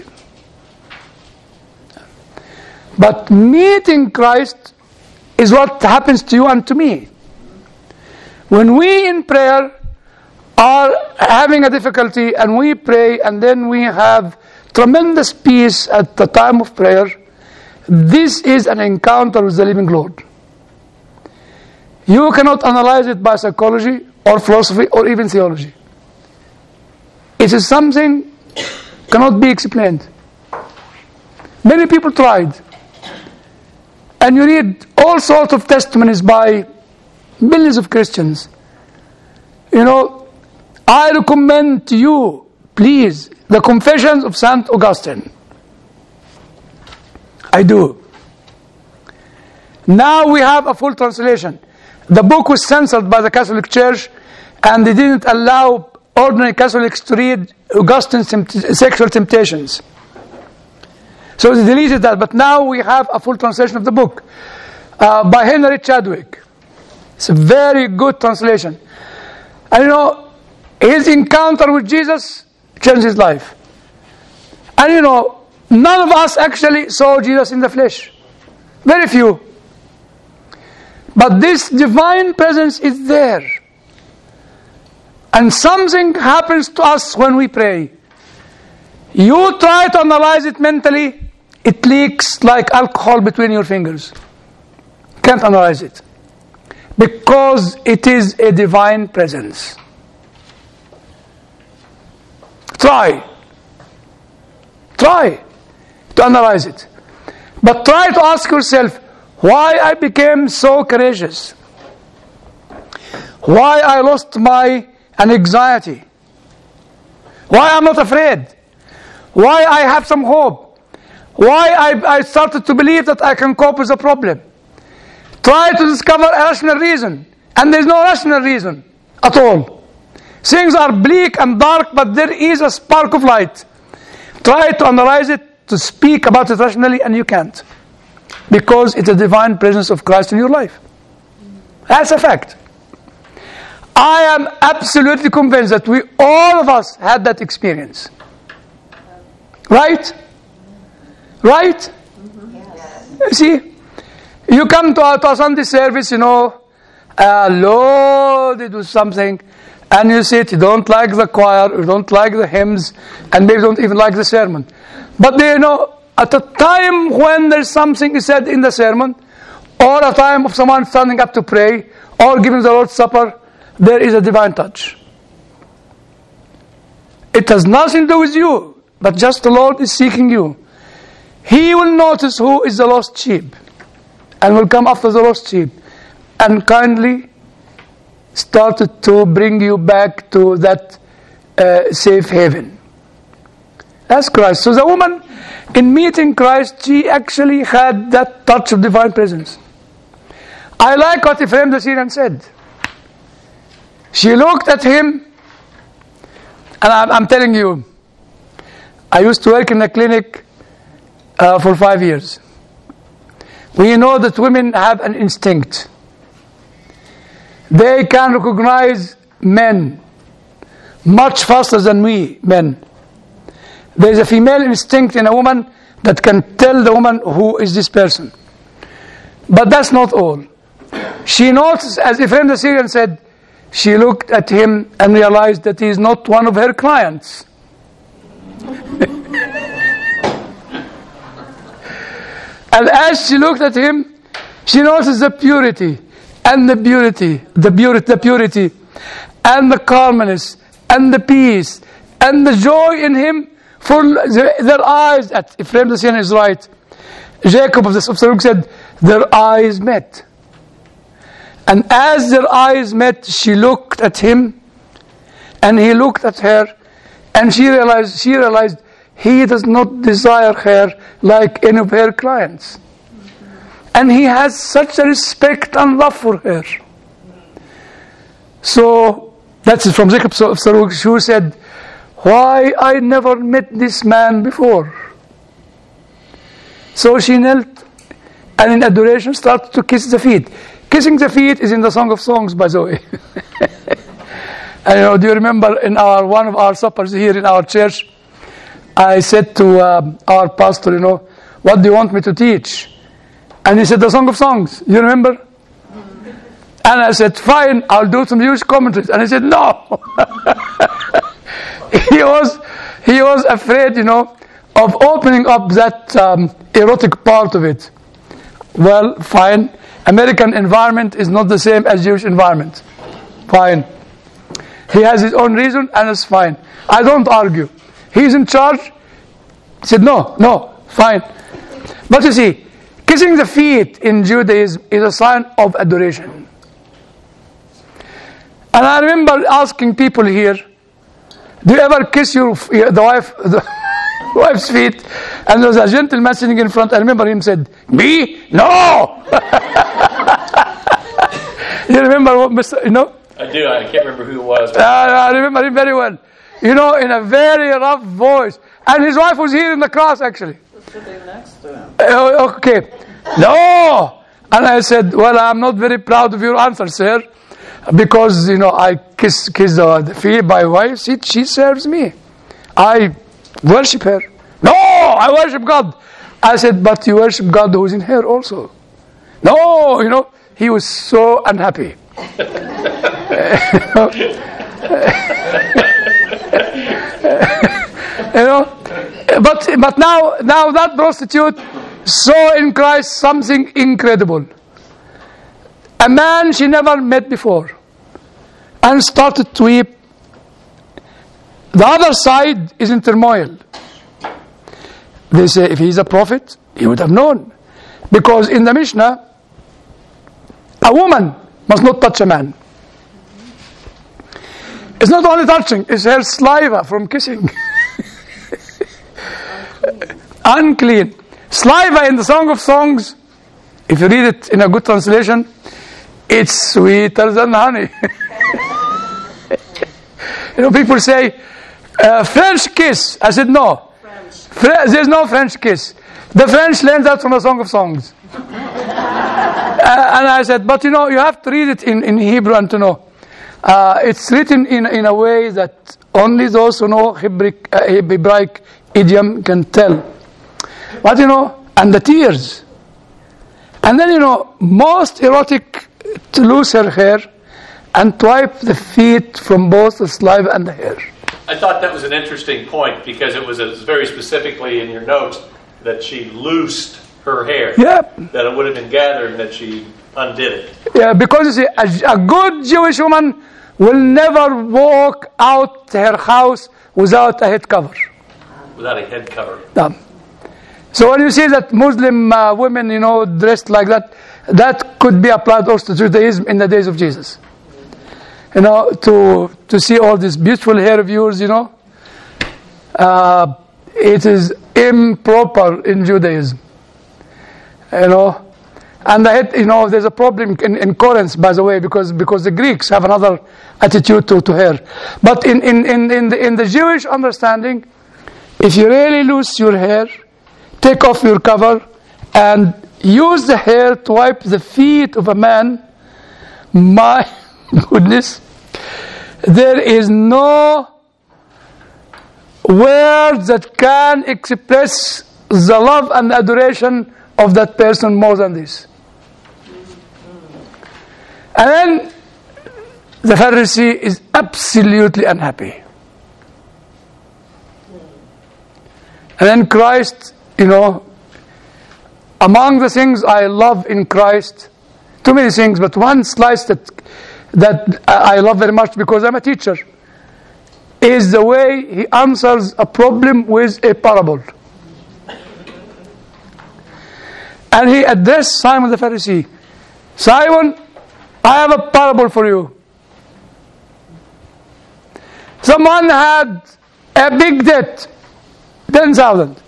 But meeting Christ is what happens to you and to me. When we in prayer are having a difficulty and we pray and then we have tremendous peace at the time of prayer, this is an encounter with the living Lord. You cannot analyze it by psychology or philosophy or even theology. It is something cannot be explained. Many people tried. And you read all sorts of testimonies by millions of Christians. You know, I recommend to you, please, the Confessions of Saint Augustine. I do. Now we have a full translation. The book was censored by the Catholic Church, and they didn't allow ordinary Catholics to read Augustine's tempt- sexual temptations. So they deleted that, but now we have a full translation of the book uh, by Henry Chadwick. It's a very good translation. And you know, his encounter with Jesus changed his life. And you know, none of us actually saw Jesus in the flesh. Very few. But this divine presence is there. And something happens to us when we pray. You try to analyze it mentally, it leaks like alcohol between your fingers. Can't analyze it. Because it is a divine presence. Try. Try to analyze it. But try to ask yourself, why I became so courageous? Why I lost my anxiety? Why I'm not afraid? Why I have some hope? Why I, I started to believe that I can cope with the problem? Try to discover a rational reason. And there's no rational reason at all. Things are bleak and dark, but there is a spark of light. Try to analyze it, to speak about it rationally, and you can't. Because it's a divine presence of Christ in your life. That's a fact. I am absolutely convinced that we, all of us, had that experience. Right? Right? Yes. See, you come to a, to a Sunday service, you know, uh, loaded with something, and you sit, you don't like the choir, you don't like the hymns, and maybe don't even like the sermon. But you know, at a time when there's something said in the sermon, or a time of someone standing up to pray, or giving the Lord's Supper, there is a divine touch. It has nothing to do with you, but just the Lord is seeking you. He will notice who is the lost sheep, and will come after the lost sheep, and kindly started to bring you back to that uh, safe haven. That's Christ. So the woman, in meeting Christ, she actually had that touch of divine presence. I like what Ephraim the Syrian said. She looked at him, and I'm, I'm telling you, I used to work in a clinic uh, for five years. We know that women have an instinct. They can recognize men much faster than we men. There is a female instinct in a woman that can tell the woman who is this person. But that's not all. She noticed, as Ephraim the Syrian said, she looked at him and realized that he is not one of her clients. And as she looked at him, she noticed the purity and the beauty, the beauty, the purity, and the calmness, and the peace, and the joy in him. For their eyes, at Ephraim the Syrian is right. Jacob of the Saruk said, their eyes met. And as their eyes met, she looked at him, and he looked at her, and she realized, she realized he does not desire her like any of her clients. And he has such a respect and love for her. So, that's from Jacob of Saruk, who said, why I never met this man before. So she knelt and in adoration started to kiss the feet. Kissing the feet is in the Song of Songs, by the way. And you know, do you remember in our one of our suppers here in our church, I said to um, our pastor, you know, what do you want me to teach? And he said, the Song of Songs. You remember? And I said, fine, I'll do some Jewish commentaries. And he said, no. he was he was afraid, you know, of opening up that um, erotic part of it. Well, fine. American environment is not the same as Jewish environment. Fine. He has his own reason, and it's fine. I don't argue. He's in charge. He said, no, no, fine. But you see, kissing the feet in Judaism is a sign of adoration. And I remember asking people here, do you ever kiss your the wife the wife's feet? And there was a gentleman sitting in front. I remember him said, me? No! You remember what Mister You know? I do. I can't remember who it was. Uh, I remember him very well. You know, in a very rough voice. And his wife was here in the cross, actually. Sitting next to him. Uh, okay. No! And I said, well, I'm not very proud of your answer, sir. Because, you know, I kiss, kiss the, the feet by wife. She, she serves me. I worship her. No! I worship God. I said, but you worship God who is in her also. No! You know, he was so unhappy. you know, But but now now that prostitute saw in Christ something incredible. A man she never met before, and started to weep. The other side is in turmoil. They say if he's a prophet, he would have known, because in the Mishnah, a woman must not touch a man. It's not only touching; it's her saliva from kissing. Unclean. Saliva in the Song of Songs, if you read it in a good translation, it's sweeter than honey. You know, people say, uh, French kiss. I said, no. French. Fre- there's no French kiss. The French learned that from the Song of Songs. uh, and I said, but you know, you have to read it in, in Hebrew and to know. Uh, it's written in, in a way that only those who know Hebraic, uh, Hebraic idiom can tell. But you know, and the tears. And then you know, most erotic to lose her hair and to wipe the feet from both the saliva and the hair. I thought that was an interesting point because it was, it was very specifically in your notes that she loosed her hair. Yep. That it would have been gathered and that she undid it. Yeah, because you see, a, a good Jewish woman will never walk out her house without a head cover. Without a head cover. No. So when you see that Muslim uh, women, you know, dressed like that, that could be applied also to Judaism in the days of Jesus. You know, to to see all this beautiful hair of yours, you know, uh, it is improper in Judaism. You know, and the head, you know, there's a problem in, in Corinth, by the way, because because the Greeks have another attitude to, to hair. But in in in in the, in the Jewish understanding, if you really lose your hair, take off your cover and use the hair to wipe the feet of a man. My goodness, there is no words that can express the love and adoration of that person more than this. And then the Pharisee is absolutely unhappy. And then Christ, you know, among the things I love in Christ, too many things, but one slice that that I love very much because I'm a teacher, is the way he answers a problem with a parable. And he addressed Simon the Pharisee. Simon, I have a parable for you. Someone had a big debt, ten thousand.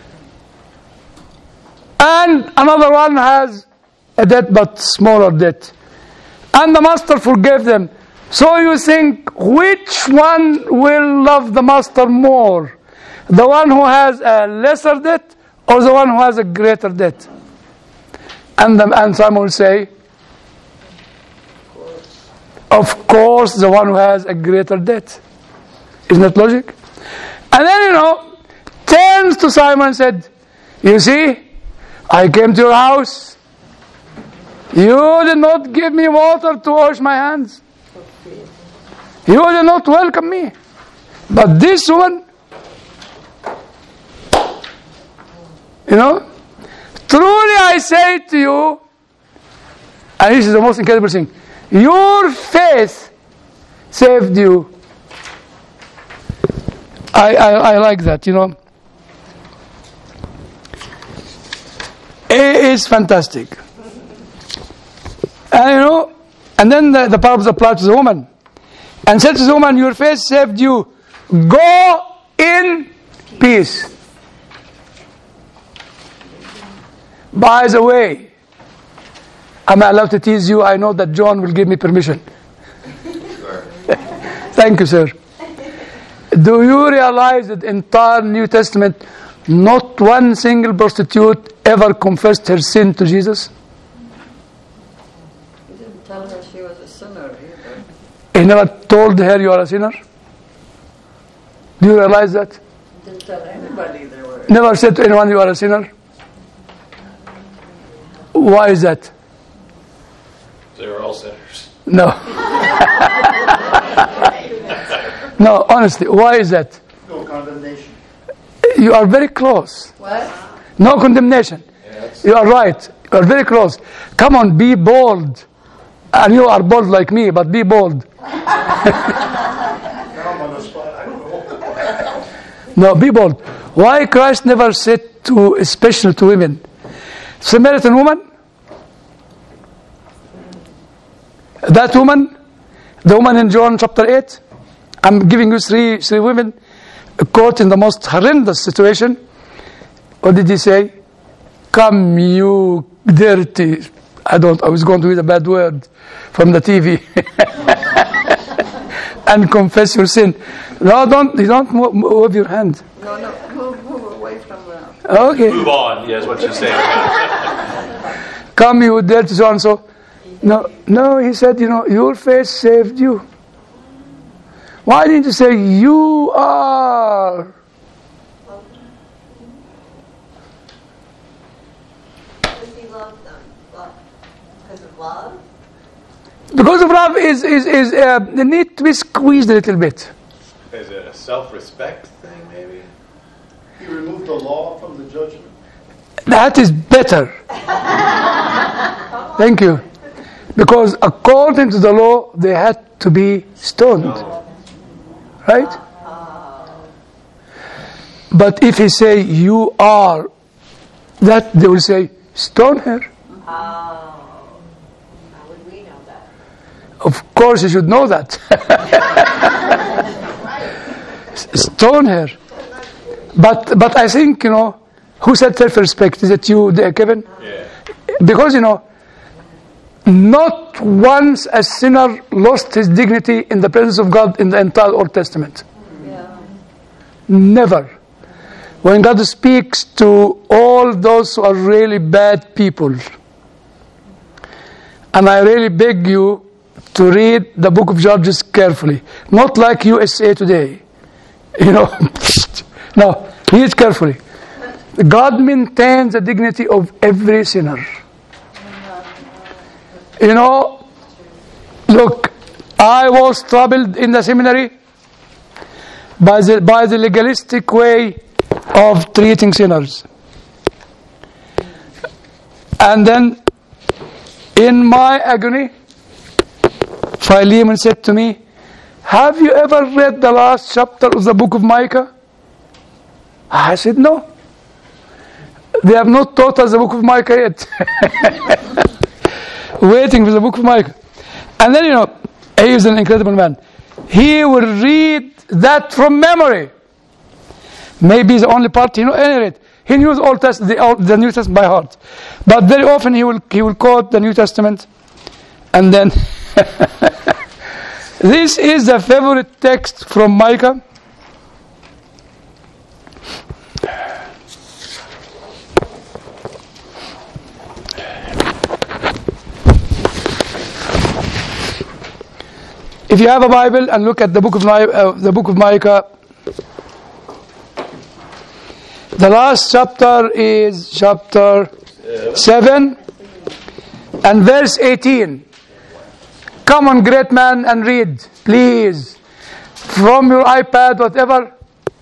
And another one has a debt but smaller debt. And the master forgave them. So you think, which one will love the master more? The one who has a lesser debt or the one who has a greater debt? And, the, and Simon will say, of course, the one who has a greater debt. Isn't that logic? And then, you know, turns to Simon and said, you see, I came to your house. You did not give me water to wash my hands. You did not welcome me. But this one, you know, truly I say to you, and this is the most incredible thing, your faith saved you. I, I, I like that, you know. It is fantastic. And you know, and then the, the parable applied to the woman. And said to the woman, your faith saved you. Go in peace. By the way, am I allowed to tease you? I know that John will give me permission. Thank you, sir. Do you realize that in the entire New Testament, not one single prostitute ever confessed her sin to Jesus? He didn't tell her she was a sinner either. He never told her you are a sinner? Do you realize that? He didn't tell anybody they were. Never said to anyone you are a sinner? Why is that? They were all sinners. No. No, honestly, why is that? No condemnation. you are very close. What? No condemnation. You are right. You are very close. Come on, be bold. And you are bold like me, but be bold. No, be bold. Why Christ never said to, especially to women, Samaritan woman, that woman, the woman in John chapter eight, I'm giving you three, three women caught in the most horrendous situation. What did he say? Come, you dirty. I don't, I was going to use a bad word from the T V. And confess your sin. No, don't, you don't move, move your hand. No, no, move, move away from that. Okay. Move on, yes, what you're saying. Come, you dirty so and so. No, no, he said, you know, your faith saved you. Why didn't you say, you are? Because he loved them. Love. Because of love? Because of love is, is, is uh, the need to be squeezed a little bit. Is it a self-respect thing, maybe? He removed the law from the judgment. That is better. Thank you. Because according to the law, they had to be stoned. Right? But if he say, you are, that they will say, stone her. Oh. How would we know that? Of course you should know that. Stone her. But but I think, you know, who said self-respect? Is it you, Kevin? Yeah. Because, you know, not once a sinner lost his dignity in the presence of God in the entire Old Testament. Yeah. Never. When God speaks to all those who are really bad people, and I really beg you to read the book of Judges carefully, not like U S A Today, you know. No, read it carefully. God maintains the dignity of every sinner. You know, look, I was troubled in the seminary by the, by the legalistic way of treating sinners. And then, in my agony, Philemon said to me, have you ever read the last chapter of the book of Micah? I said, no. They have not taught us the book of Micah yet. Waiting for the book of Micah. And then, you know, he is an incredible man. He will read that from memory. Maybe the only part he knew. Anyway, he knew the Old Testament, the, Old, the New Testament by heart. But very often he will he will quote the New Testament, and then this is the favorite text from Micah. If you have a Bible and look at the book of uh, the book of Micah, the last chapter is chapter seven and verse eighteen. Come on, great man, and read, please, from your iPad, whatever.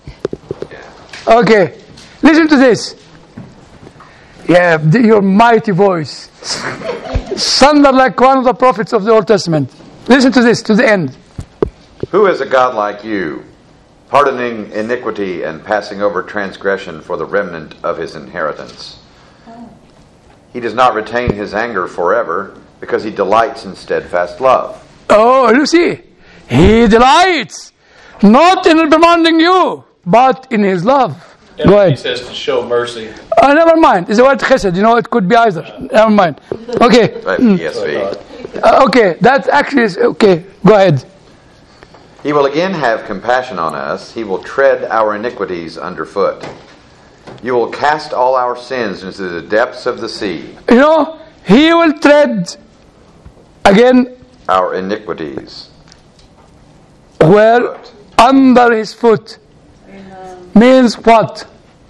Okay, listen to this. Yeah, the, your mighty voice, thunder like one of the prophets of the Old Testament. Listen to this, to the end. Who is a God like you, pardoning iniquity and passing over transgression for the remnant of his inheritance? He does not retain his anger forever, because he delights in steadfast love. Oh, you see, he delights not in reprimanding you, but in his love. And Go he ahead. says to show mercy. Oh, never mind. It's the word chesed. You know, it could be either. Never mind. Okay. Right, Mm. E S V. Uh, okay, that actually is okay. Go ahead. He will again have compassion on us. He will tread our iniquities underfoot. You will cast all our sins into the depths of the sea. You know, he will tread again Our iniquities. where under his foot. Means what?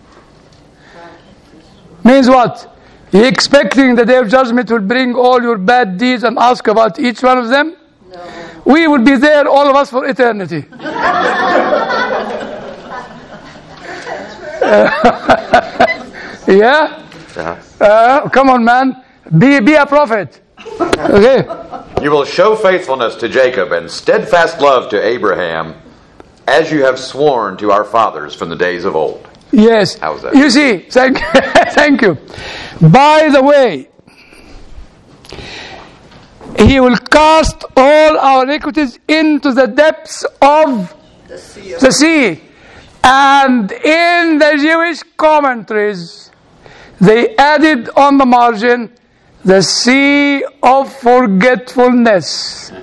Means what? You expecting the day of judgment will bring all your bad deeds and ask about each one of them? No. We will be there, all of us, for eternity. Yeah? Uh-huh. Uh, come on, man. Be, be a prophet. Okay. You will show faithfulness to Jacob and steadfast love to Abraham, as you have sworn to our fathers from the days of old. Yes. How's that? You see, thank, thank you. By the way, He will cast all our iniquities into the depths of The sea of the sea. And in the Jewish commentaries, they added on the margin, the sea of forgetfulness.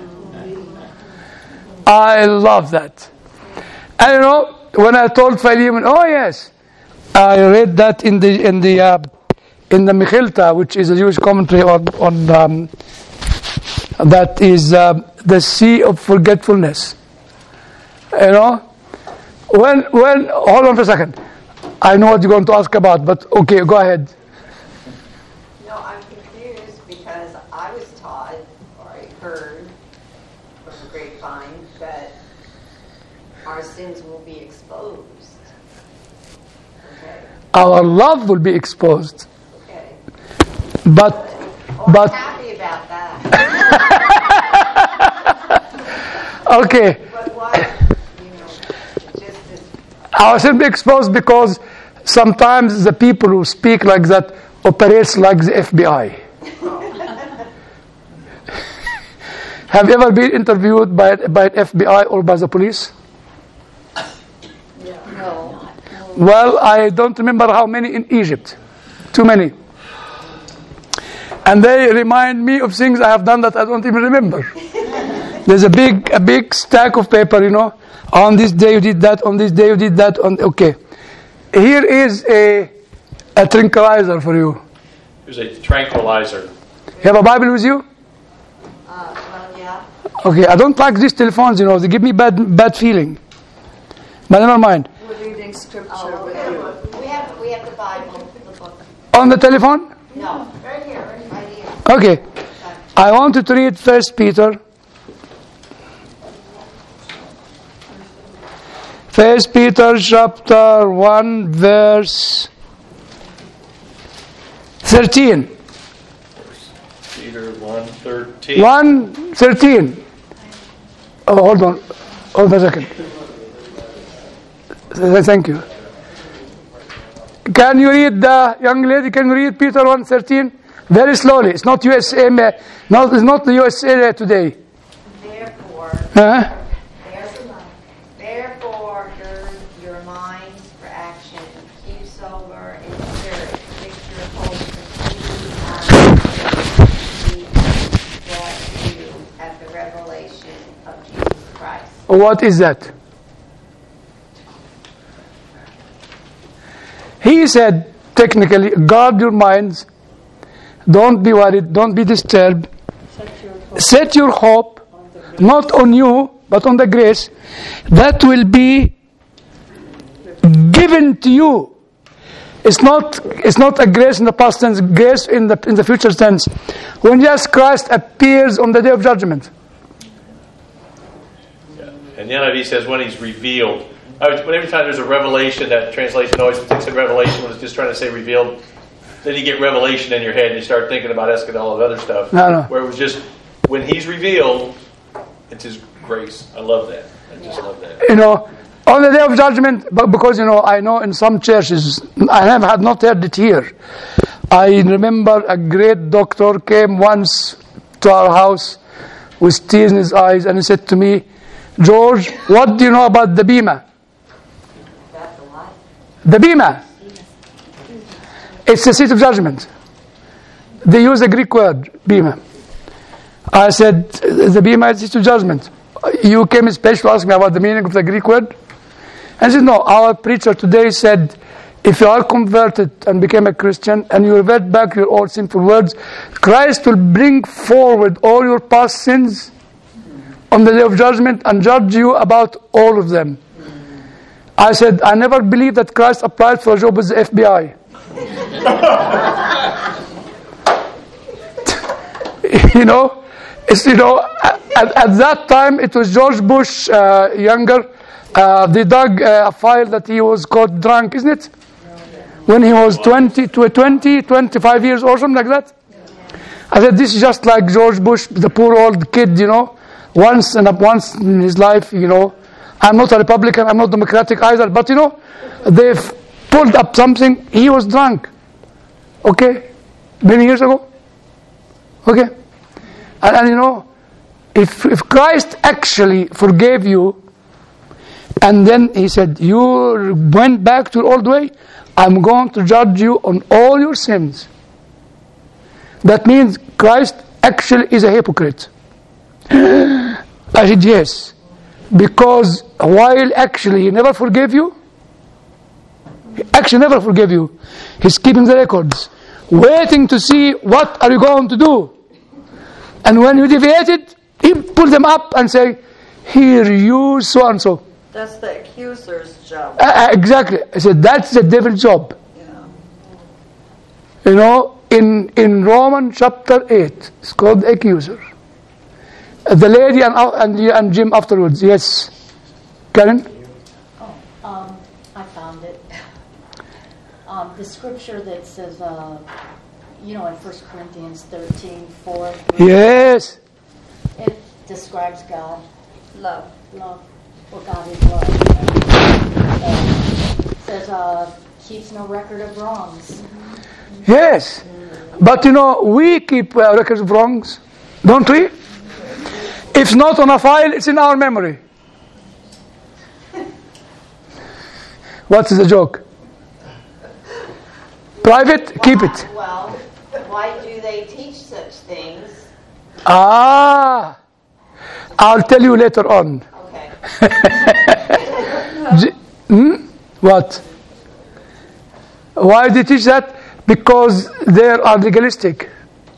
I love that. And you know, when I told Philemon, oh yes, I read that in the in the uh, in the Mechilta, which is a Jewish commentary on on um, that is uh, the sea of forgetfulness. You know, when when hold on for a second. I know what you're going to ask about, but okay, go ahead. No, I'm confused because I was taught, or I heard from the grapevine, that our sins will be exposed. Okay. Our love will be exposed, Okay. but Oh, but I'm happy about that. okay. But why, you know, just as Our sin will be exposed because sometimes the people who speak like that operates like the F B I. Have you ever been interviewed by by F B I or by the police? no. Well, I don't remember how many in Egypt. Too many. And they remind me of things I have done that I don't even remember. There's a big a big stack of paper, you know. On this day you did that, on this day you did that, on okay. Here is a a tranquilizer for you. There's a tranquilizer. You have a Bible with you? Uh, well, yeah. Okay, I don't like these telephones, you know, they give me bad bad feeling. But never mind. We're reading scripture Oh, with okay. you. We have we have the Bible, the book. On the telephone? No, right here, right here. Okay. I want you to read First Peter. First Peter chapter one verse thirteen. Peter one thirteen. one thirteen. Oh, hold on. Hold on a second. Th- Thank you. Can you read, the young lady, can you read Peter one thirteen? Very slowly. It's not U S A, ma- no, it's not the U S A today. Therefore, Huh? therefore, gird your minds for action. Keep sober in spirit. Fix your hope completely on you at the revelation of Jesus Christ. What is that? He said, technically, guard your minds. Don't be worried. Don't be disturbed. Set your hope not on you, but on the grace that will be given to you. It's not. It's not a grace in the past tense. Grace in the in the future tense. When Jesus Christ appears on the day of judgment. Yeah. And the N I V says when he's revealed. I was, when every time there's a revelation, that translation always thinks of revelation when it's just trying to say revealed. Then you get revelation in your head and you start thinking about eschatology and other stuff. No, no. Where it was just, when he's revealed, it's his grace. I love that. I just love that. You know, on the day of judgment, but because, you know, I know in some churches, I have had not heard it here. I remember a great doctor came once to our house with tears in his eyes and he said to me, George, what do you know about the Bema? That's a lie. The Bema. It's the seat of judgment. They use the Greek word, Bema. I said, the Bema is the seat of judgment. You came especially to ask me about the meaning of the Greek word? And I said, no, our preacher today said, if you are converted and became a Christian and you revert back your old sinful words, Christ will bring forward all your past sins on the day of judgment and judge you about all of them. I said, I never believed that Christ applied for a job with the F B I. you know, it's, you know, at, at that time it was George Bush uh, younger. Uh, they dug uh, a file that he was caught drunk, isn't it? when he was twenty, to twenty, twenty-five years or something like that. I said, this is just like George Bush, the poor old kid, you know, once and once in his life, you know. I'm not a Republican, I'm not Democratic either, but you know, they've pulled up something. He was drunk. Okay? Many years ago. Okay? And, and you know, if if Christ actually forgave you, and then he said, you went back to your old way, I'm going to judge you on all your sins. That means Christ actually is a hypocrite. I said, yes. Because while actually he never forgave you, he actually never forgave you. He's keeping the records, waiting to see what are you going to do. And when you deviated, he pulled them up and say, here, you so-and-so. That's the accuser's job. Uh, exactly. I said, that's the devil's job. Yeah. You know, in, in Romans chapter eight, it's called the accuser. Uh, the lady and, and, and Jim afterwards, yes. Karen? Oh, um, I found it. Um, the scripture that says, uh, you know, in First Corinthians thirteen, four, Yes. it describes God. Love. Love. Well, God is love. And it says, uh, keeps no record of wrongs. Yes. But you know, we keep uh, records of wrongs, don't we? If not on a file, it's in our memory. What is the joke? Private, keep it. Well, why do they teach such things? Ah, I'll tell you later on. Okay. J- hmm? What? Why do they teach that? Because they are legalistic.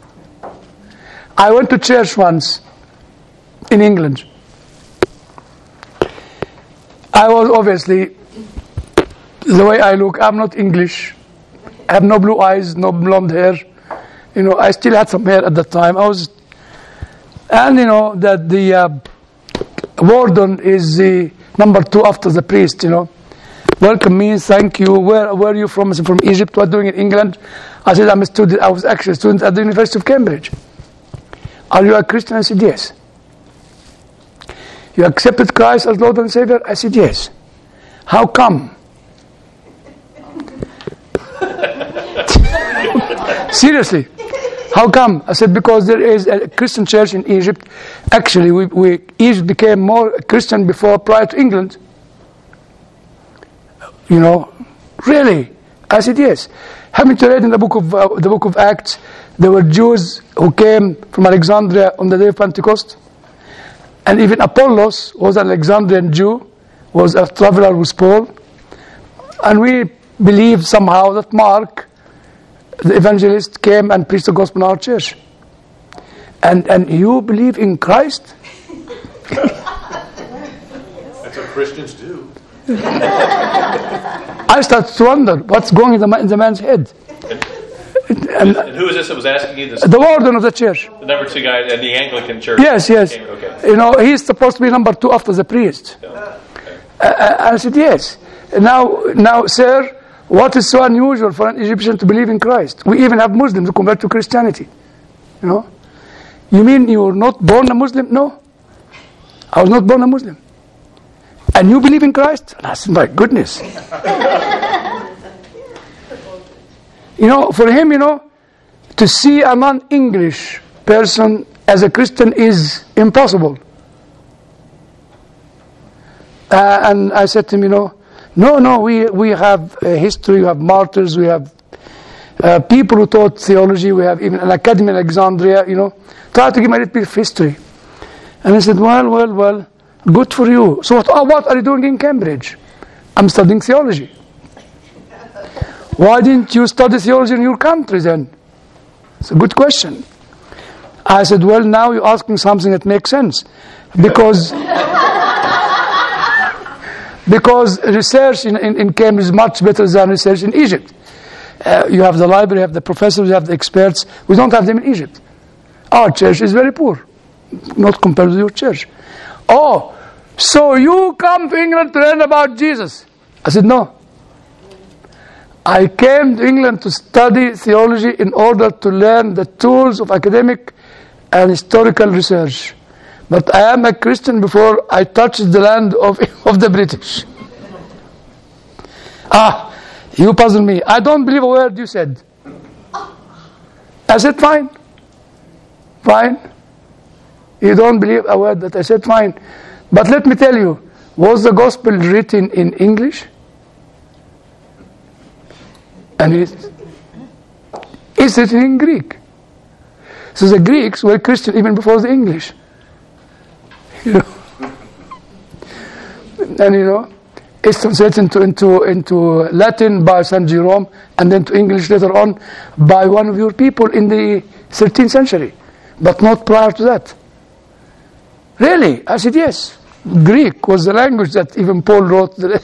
I went to church once in England. I was obviously, the way I look, I'm not English. I have no blue eyes, no blonde hair. You know, I still had some hair at that time. I was, and you know that the uh, warden is the number two after the priest. You know, welcome me, thank you. Where where are you from? I said, from Egypt. What doing in England? I said, I'm a student. I was actually a student at the University of Cambridge. Are you a Christian? I said, yes. You accepted Christ as Lord and Savior? I said, yes. How come? Seriously, how come? I said, because there is a Christian church in Egypt. Actually, we, we Egypt became more Christian before, prior to England. You know, really? I said, yes. Haven't you read in the book of uh, the book of Acts? There were Jews who came from Alexandria on the day of Pentecost, and even Apollos was an Alexandrian Jew, was a traveler with Paul, and we believe somehow that Mark, the evangelist, came and preached the gospel in our church. And and you believe in Christ? That's what Christians do. I started to wonder what's going in the, in the man's head. And, and who is this that was asking you this? The warden of the church. The number two guy at the Anglican church. Yes, yes. Okay. You know, he's supposed to be number two after the priest. Yeah. Okay. Uh, I said, yes. Now, now, sir, what is so unusual for an Egyptian to believe in Christ? We even have Muslims who convert to Christianity. You know? You mean you were not born a Muslim? No. I was not born a Muslim. And you believe in Christ? And I said, my goodness. You know, for him, you know, to see a non-English person as a Christian is impossible. Uh, and I said to him, you know, no, no, we we have a history, we have martyrs, we have uh, people who taught theology, we have even an academy in Alexandria, you know. Try to give me a little bit of history. And he said, well, well, well, good for you. So what, oh, what are you doing in Cambridge? I'm studying theology. Why didn't you study theology in your country then? It's a good question. I said, well, now you're asking something that makes sense. Because because research in, in, in Cambridge is much better than research in Egypt. Uh, you have the library, you have the professors, you have the experts. We don't have them in Egypt. Our church is very poor, not compared to your church. Oh, so you come to England to learn about Jesus? I said, no. I came to England to study theology in order to learn the tools of academic and historical research. But I am a Christian before I touched the land of, of the British. Ah, you puzzle me. I don't believe a word you said. I said, fine. Fine. You don't believe a word that I said, fine. But let me tell you, was the gospel written in English? And it's, it's written in Greek. So the Greeks were Christian even before the English. You know? And you know, it's translated into, into, into Latin by Saint Jerome, and then to English later on by one of your people in the thirteenth century, but not prior to that. Really? I said, yes. Greek was the language that even Paul wrote. The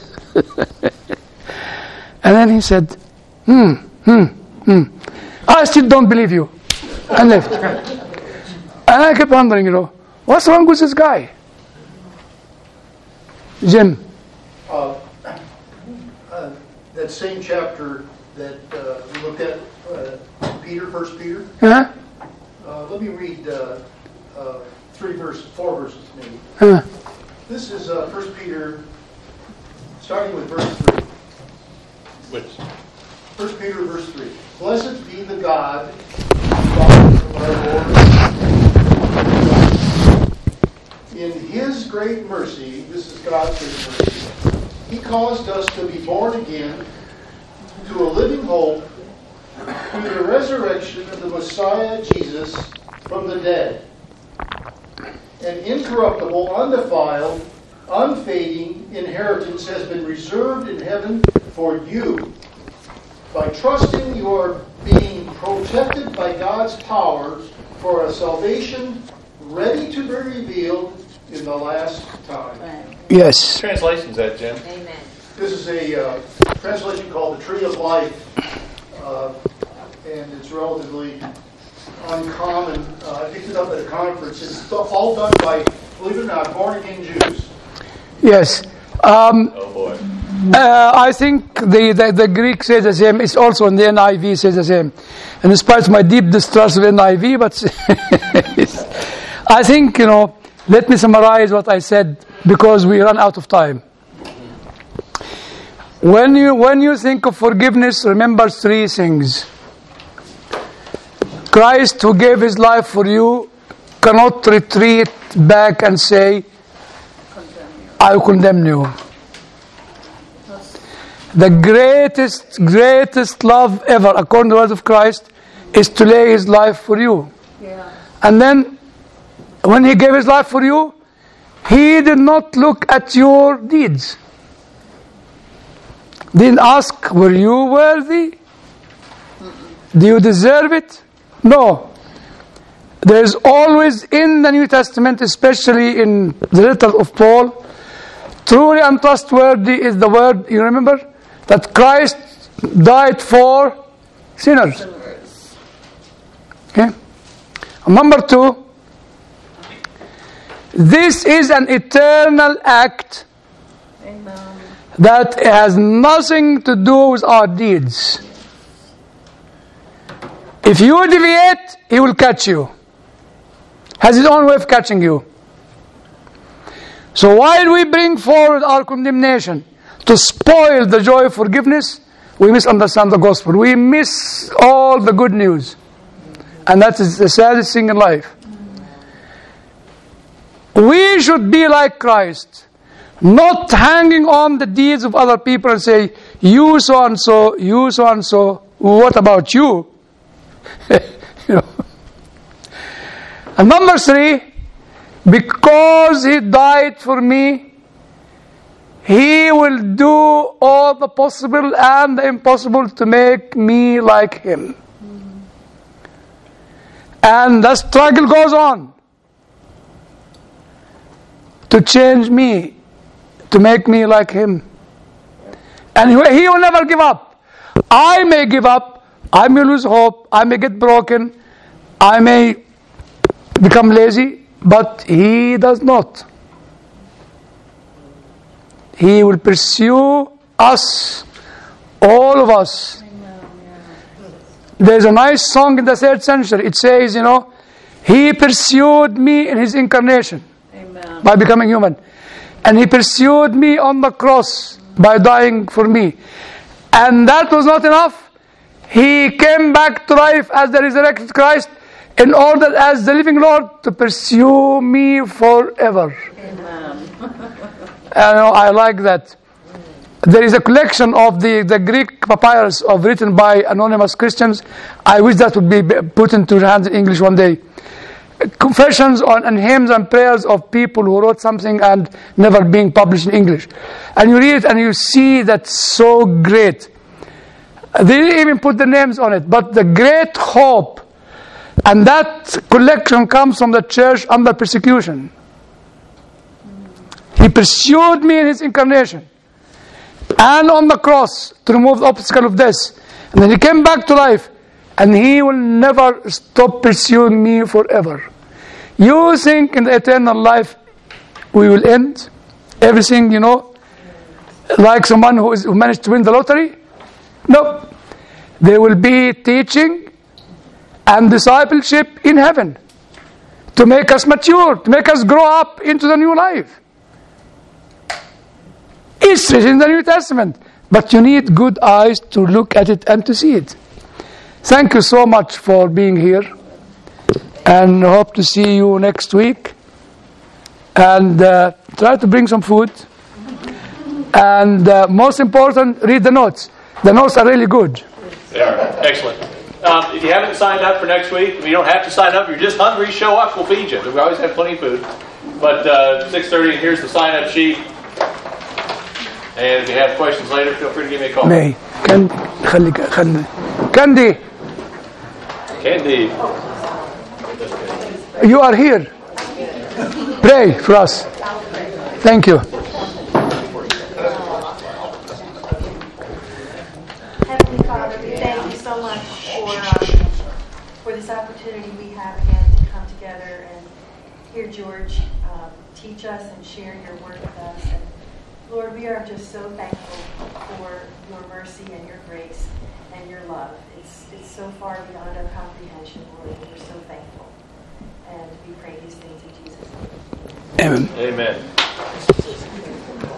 and then he said, hmm, hmm, hmm. I still don't believe you. And left. And I kept wondering, you know, what's wrong with this guy? Jim. Uh, uh, that same chapter that uh, we looked at, uh, Peter, First Peter. Huh? Uh, let me read uh, uh, three verses, four verses maybe. Huh? This is uh, First Peter, starting with verse three. Which? First Peter, verse three. Blessed be the God, Father of our Lord. In His great mercy, this is God's great mercy, He caused us to be born again to a living hope through the resurrection of the Messiah Jesus from the dead. An incorruptible, undefiled, unfading inheritance has been reserved in heaven for you. By trusting, you are being protected by God's power for a salvation ready to be revealed in the last time. Yes. What translation's that, Jim? Amen. This is a uh, translation called the Tree of Life, uh, and it's relatively uncommon. Uh, I picked it up at a conference. It's all done by, believe it or not, born-again Jews. Yes. Um, Oh boy. Uh, I think the, the, the Greek says the same. It's also in the N I V says the same. And despite my deep distrust of N I V, but I think, you know, let me summarize what I said because we run out of time. When you, when you think of forgiveness, remember three things. Christ, who gave His life for you, cannot retreat back and say, I will condemn you. The greatest, greatest love ever, according to the word of Christ, is to lay His life for you. Yeah. And then, when He gave His life for you, He did not look at your deeds. Didn't ask, were you worthy? Do you deserve it? No. There is always in the New Testament, especially in the letter of Paul, truly untrustworthy is the word, you remember? That Christ died for sinners. Okay? Number two, this is an eternal act Amen. that has nothing to do with our deeds. If you deviate, He will catch you. Has His own way of catching you. So while we bring forward our condemnation to spoil the joy of forgiveness, we misunderstand the gospel. We miss all the good news. And that is the saddest thing in life. We should be like Christ, not hanging on the deeds of other people and say, you so and so, you so and so, what about you? You know. And number three, because He died for me, He will do all the possible and the impossible to make me like Him. And the struggle goes on to change me, to make me like Him. And He will never give up. I may give up, I may lose hope, I may get broken, I may become lazy, but He does not. He will pursue us All of us. There's a nice song in the third century. It says, you know, He pursued me in His incarnation Amen. by becoming human. And He pursued me on the cross by dying for me. And that was not enough. He came back to life as the resurrected Christ in order as the living Lord to pursue me forever. Amen. I know, I like that. There is a collection of the, the Greek papyrus of written by anonymous Christians. I wish that would be put into your hands in English one day. Confessions on, and hymns and prayers of people who wrote something and never being published in English. And you read it and you see that's so great. They didn't even put the names on it, but the great hope. And that collection comes from the church under persecution. He pursued me in His incarnation and on the cross to remove the obstacle of death. And then He came back to life, and He will never stop pursuing me forever. You think in the eternal life we will end everything, you know, like someone who, is, who managed to win the lottery? No. There will be teaching and discipleship in heaven to make us mature, to make us grow up into the new life. It's written in the New Testament, but you need good eyes to look at it and to see it. Thank you so much for being here, and hope to see you next week. And uh, try to bring some food. And uh, most important, read the notes. The notes are really good. They are. Excellent. Um, if you haven't signed up for next week, you don't have to sign up. If you're just hungry, show up. We'll feed you. We always have plenty of food. But uh, six thirty, and here's the sign-up sheet. And if you have questions later, feel free to give me a call. May. Candy. خليك خلي. Candy. Candy. You are here. Pray for us. Thank you. Heavenly Father, we thank you so much for um, for this opportunity we have again to come together and hear George um, teach us and share your word with us. And Lord, we are just so thankful for your mercy and your grace and your love. It's it's so far beyond our comprehension, Lord, and we're so thankful. And we pray these things in Jesus' name. Amen. Amen.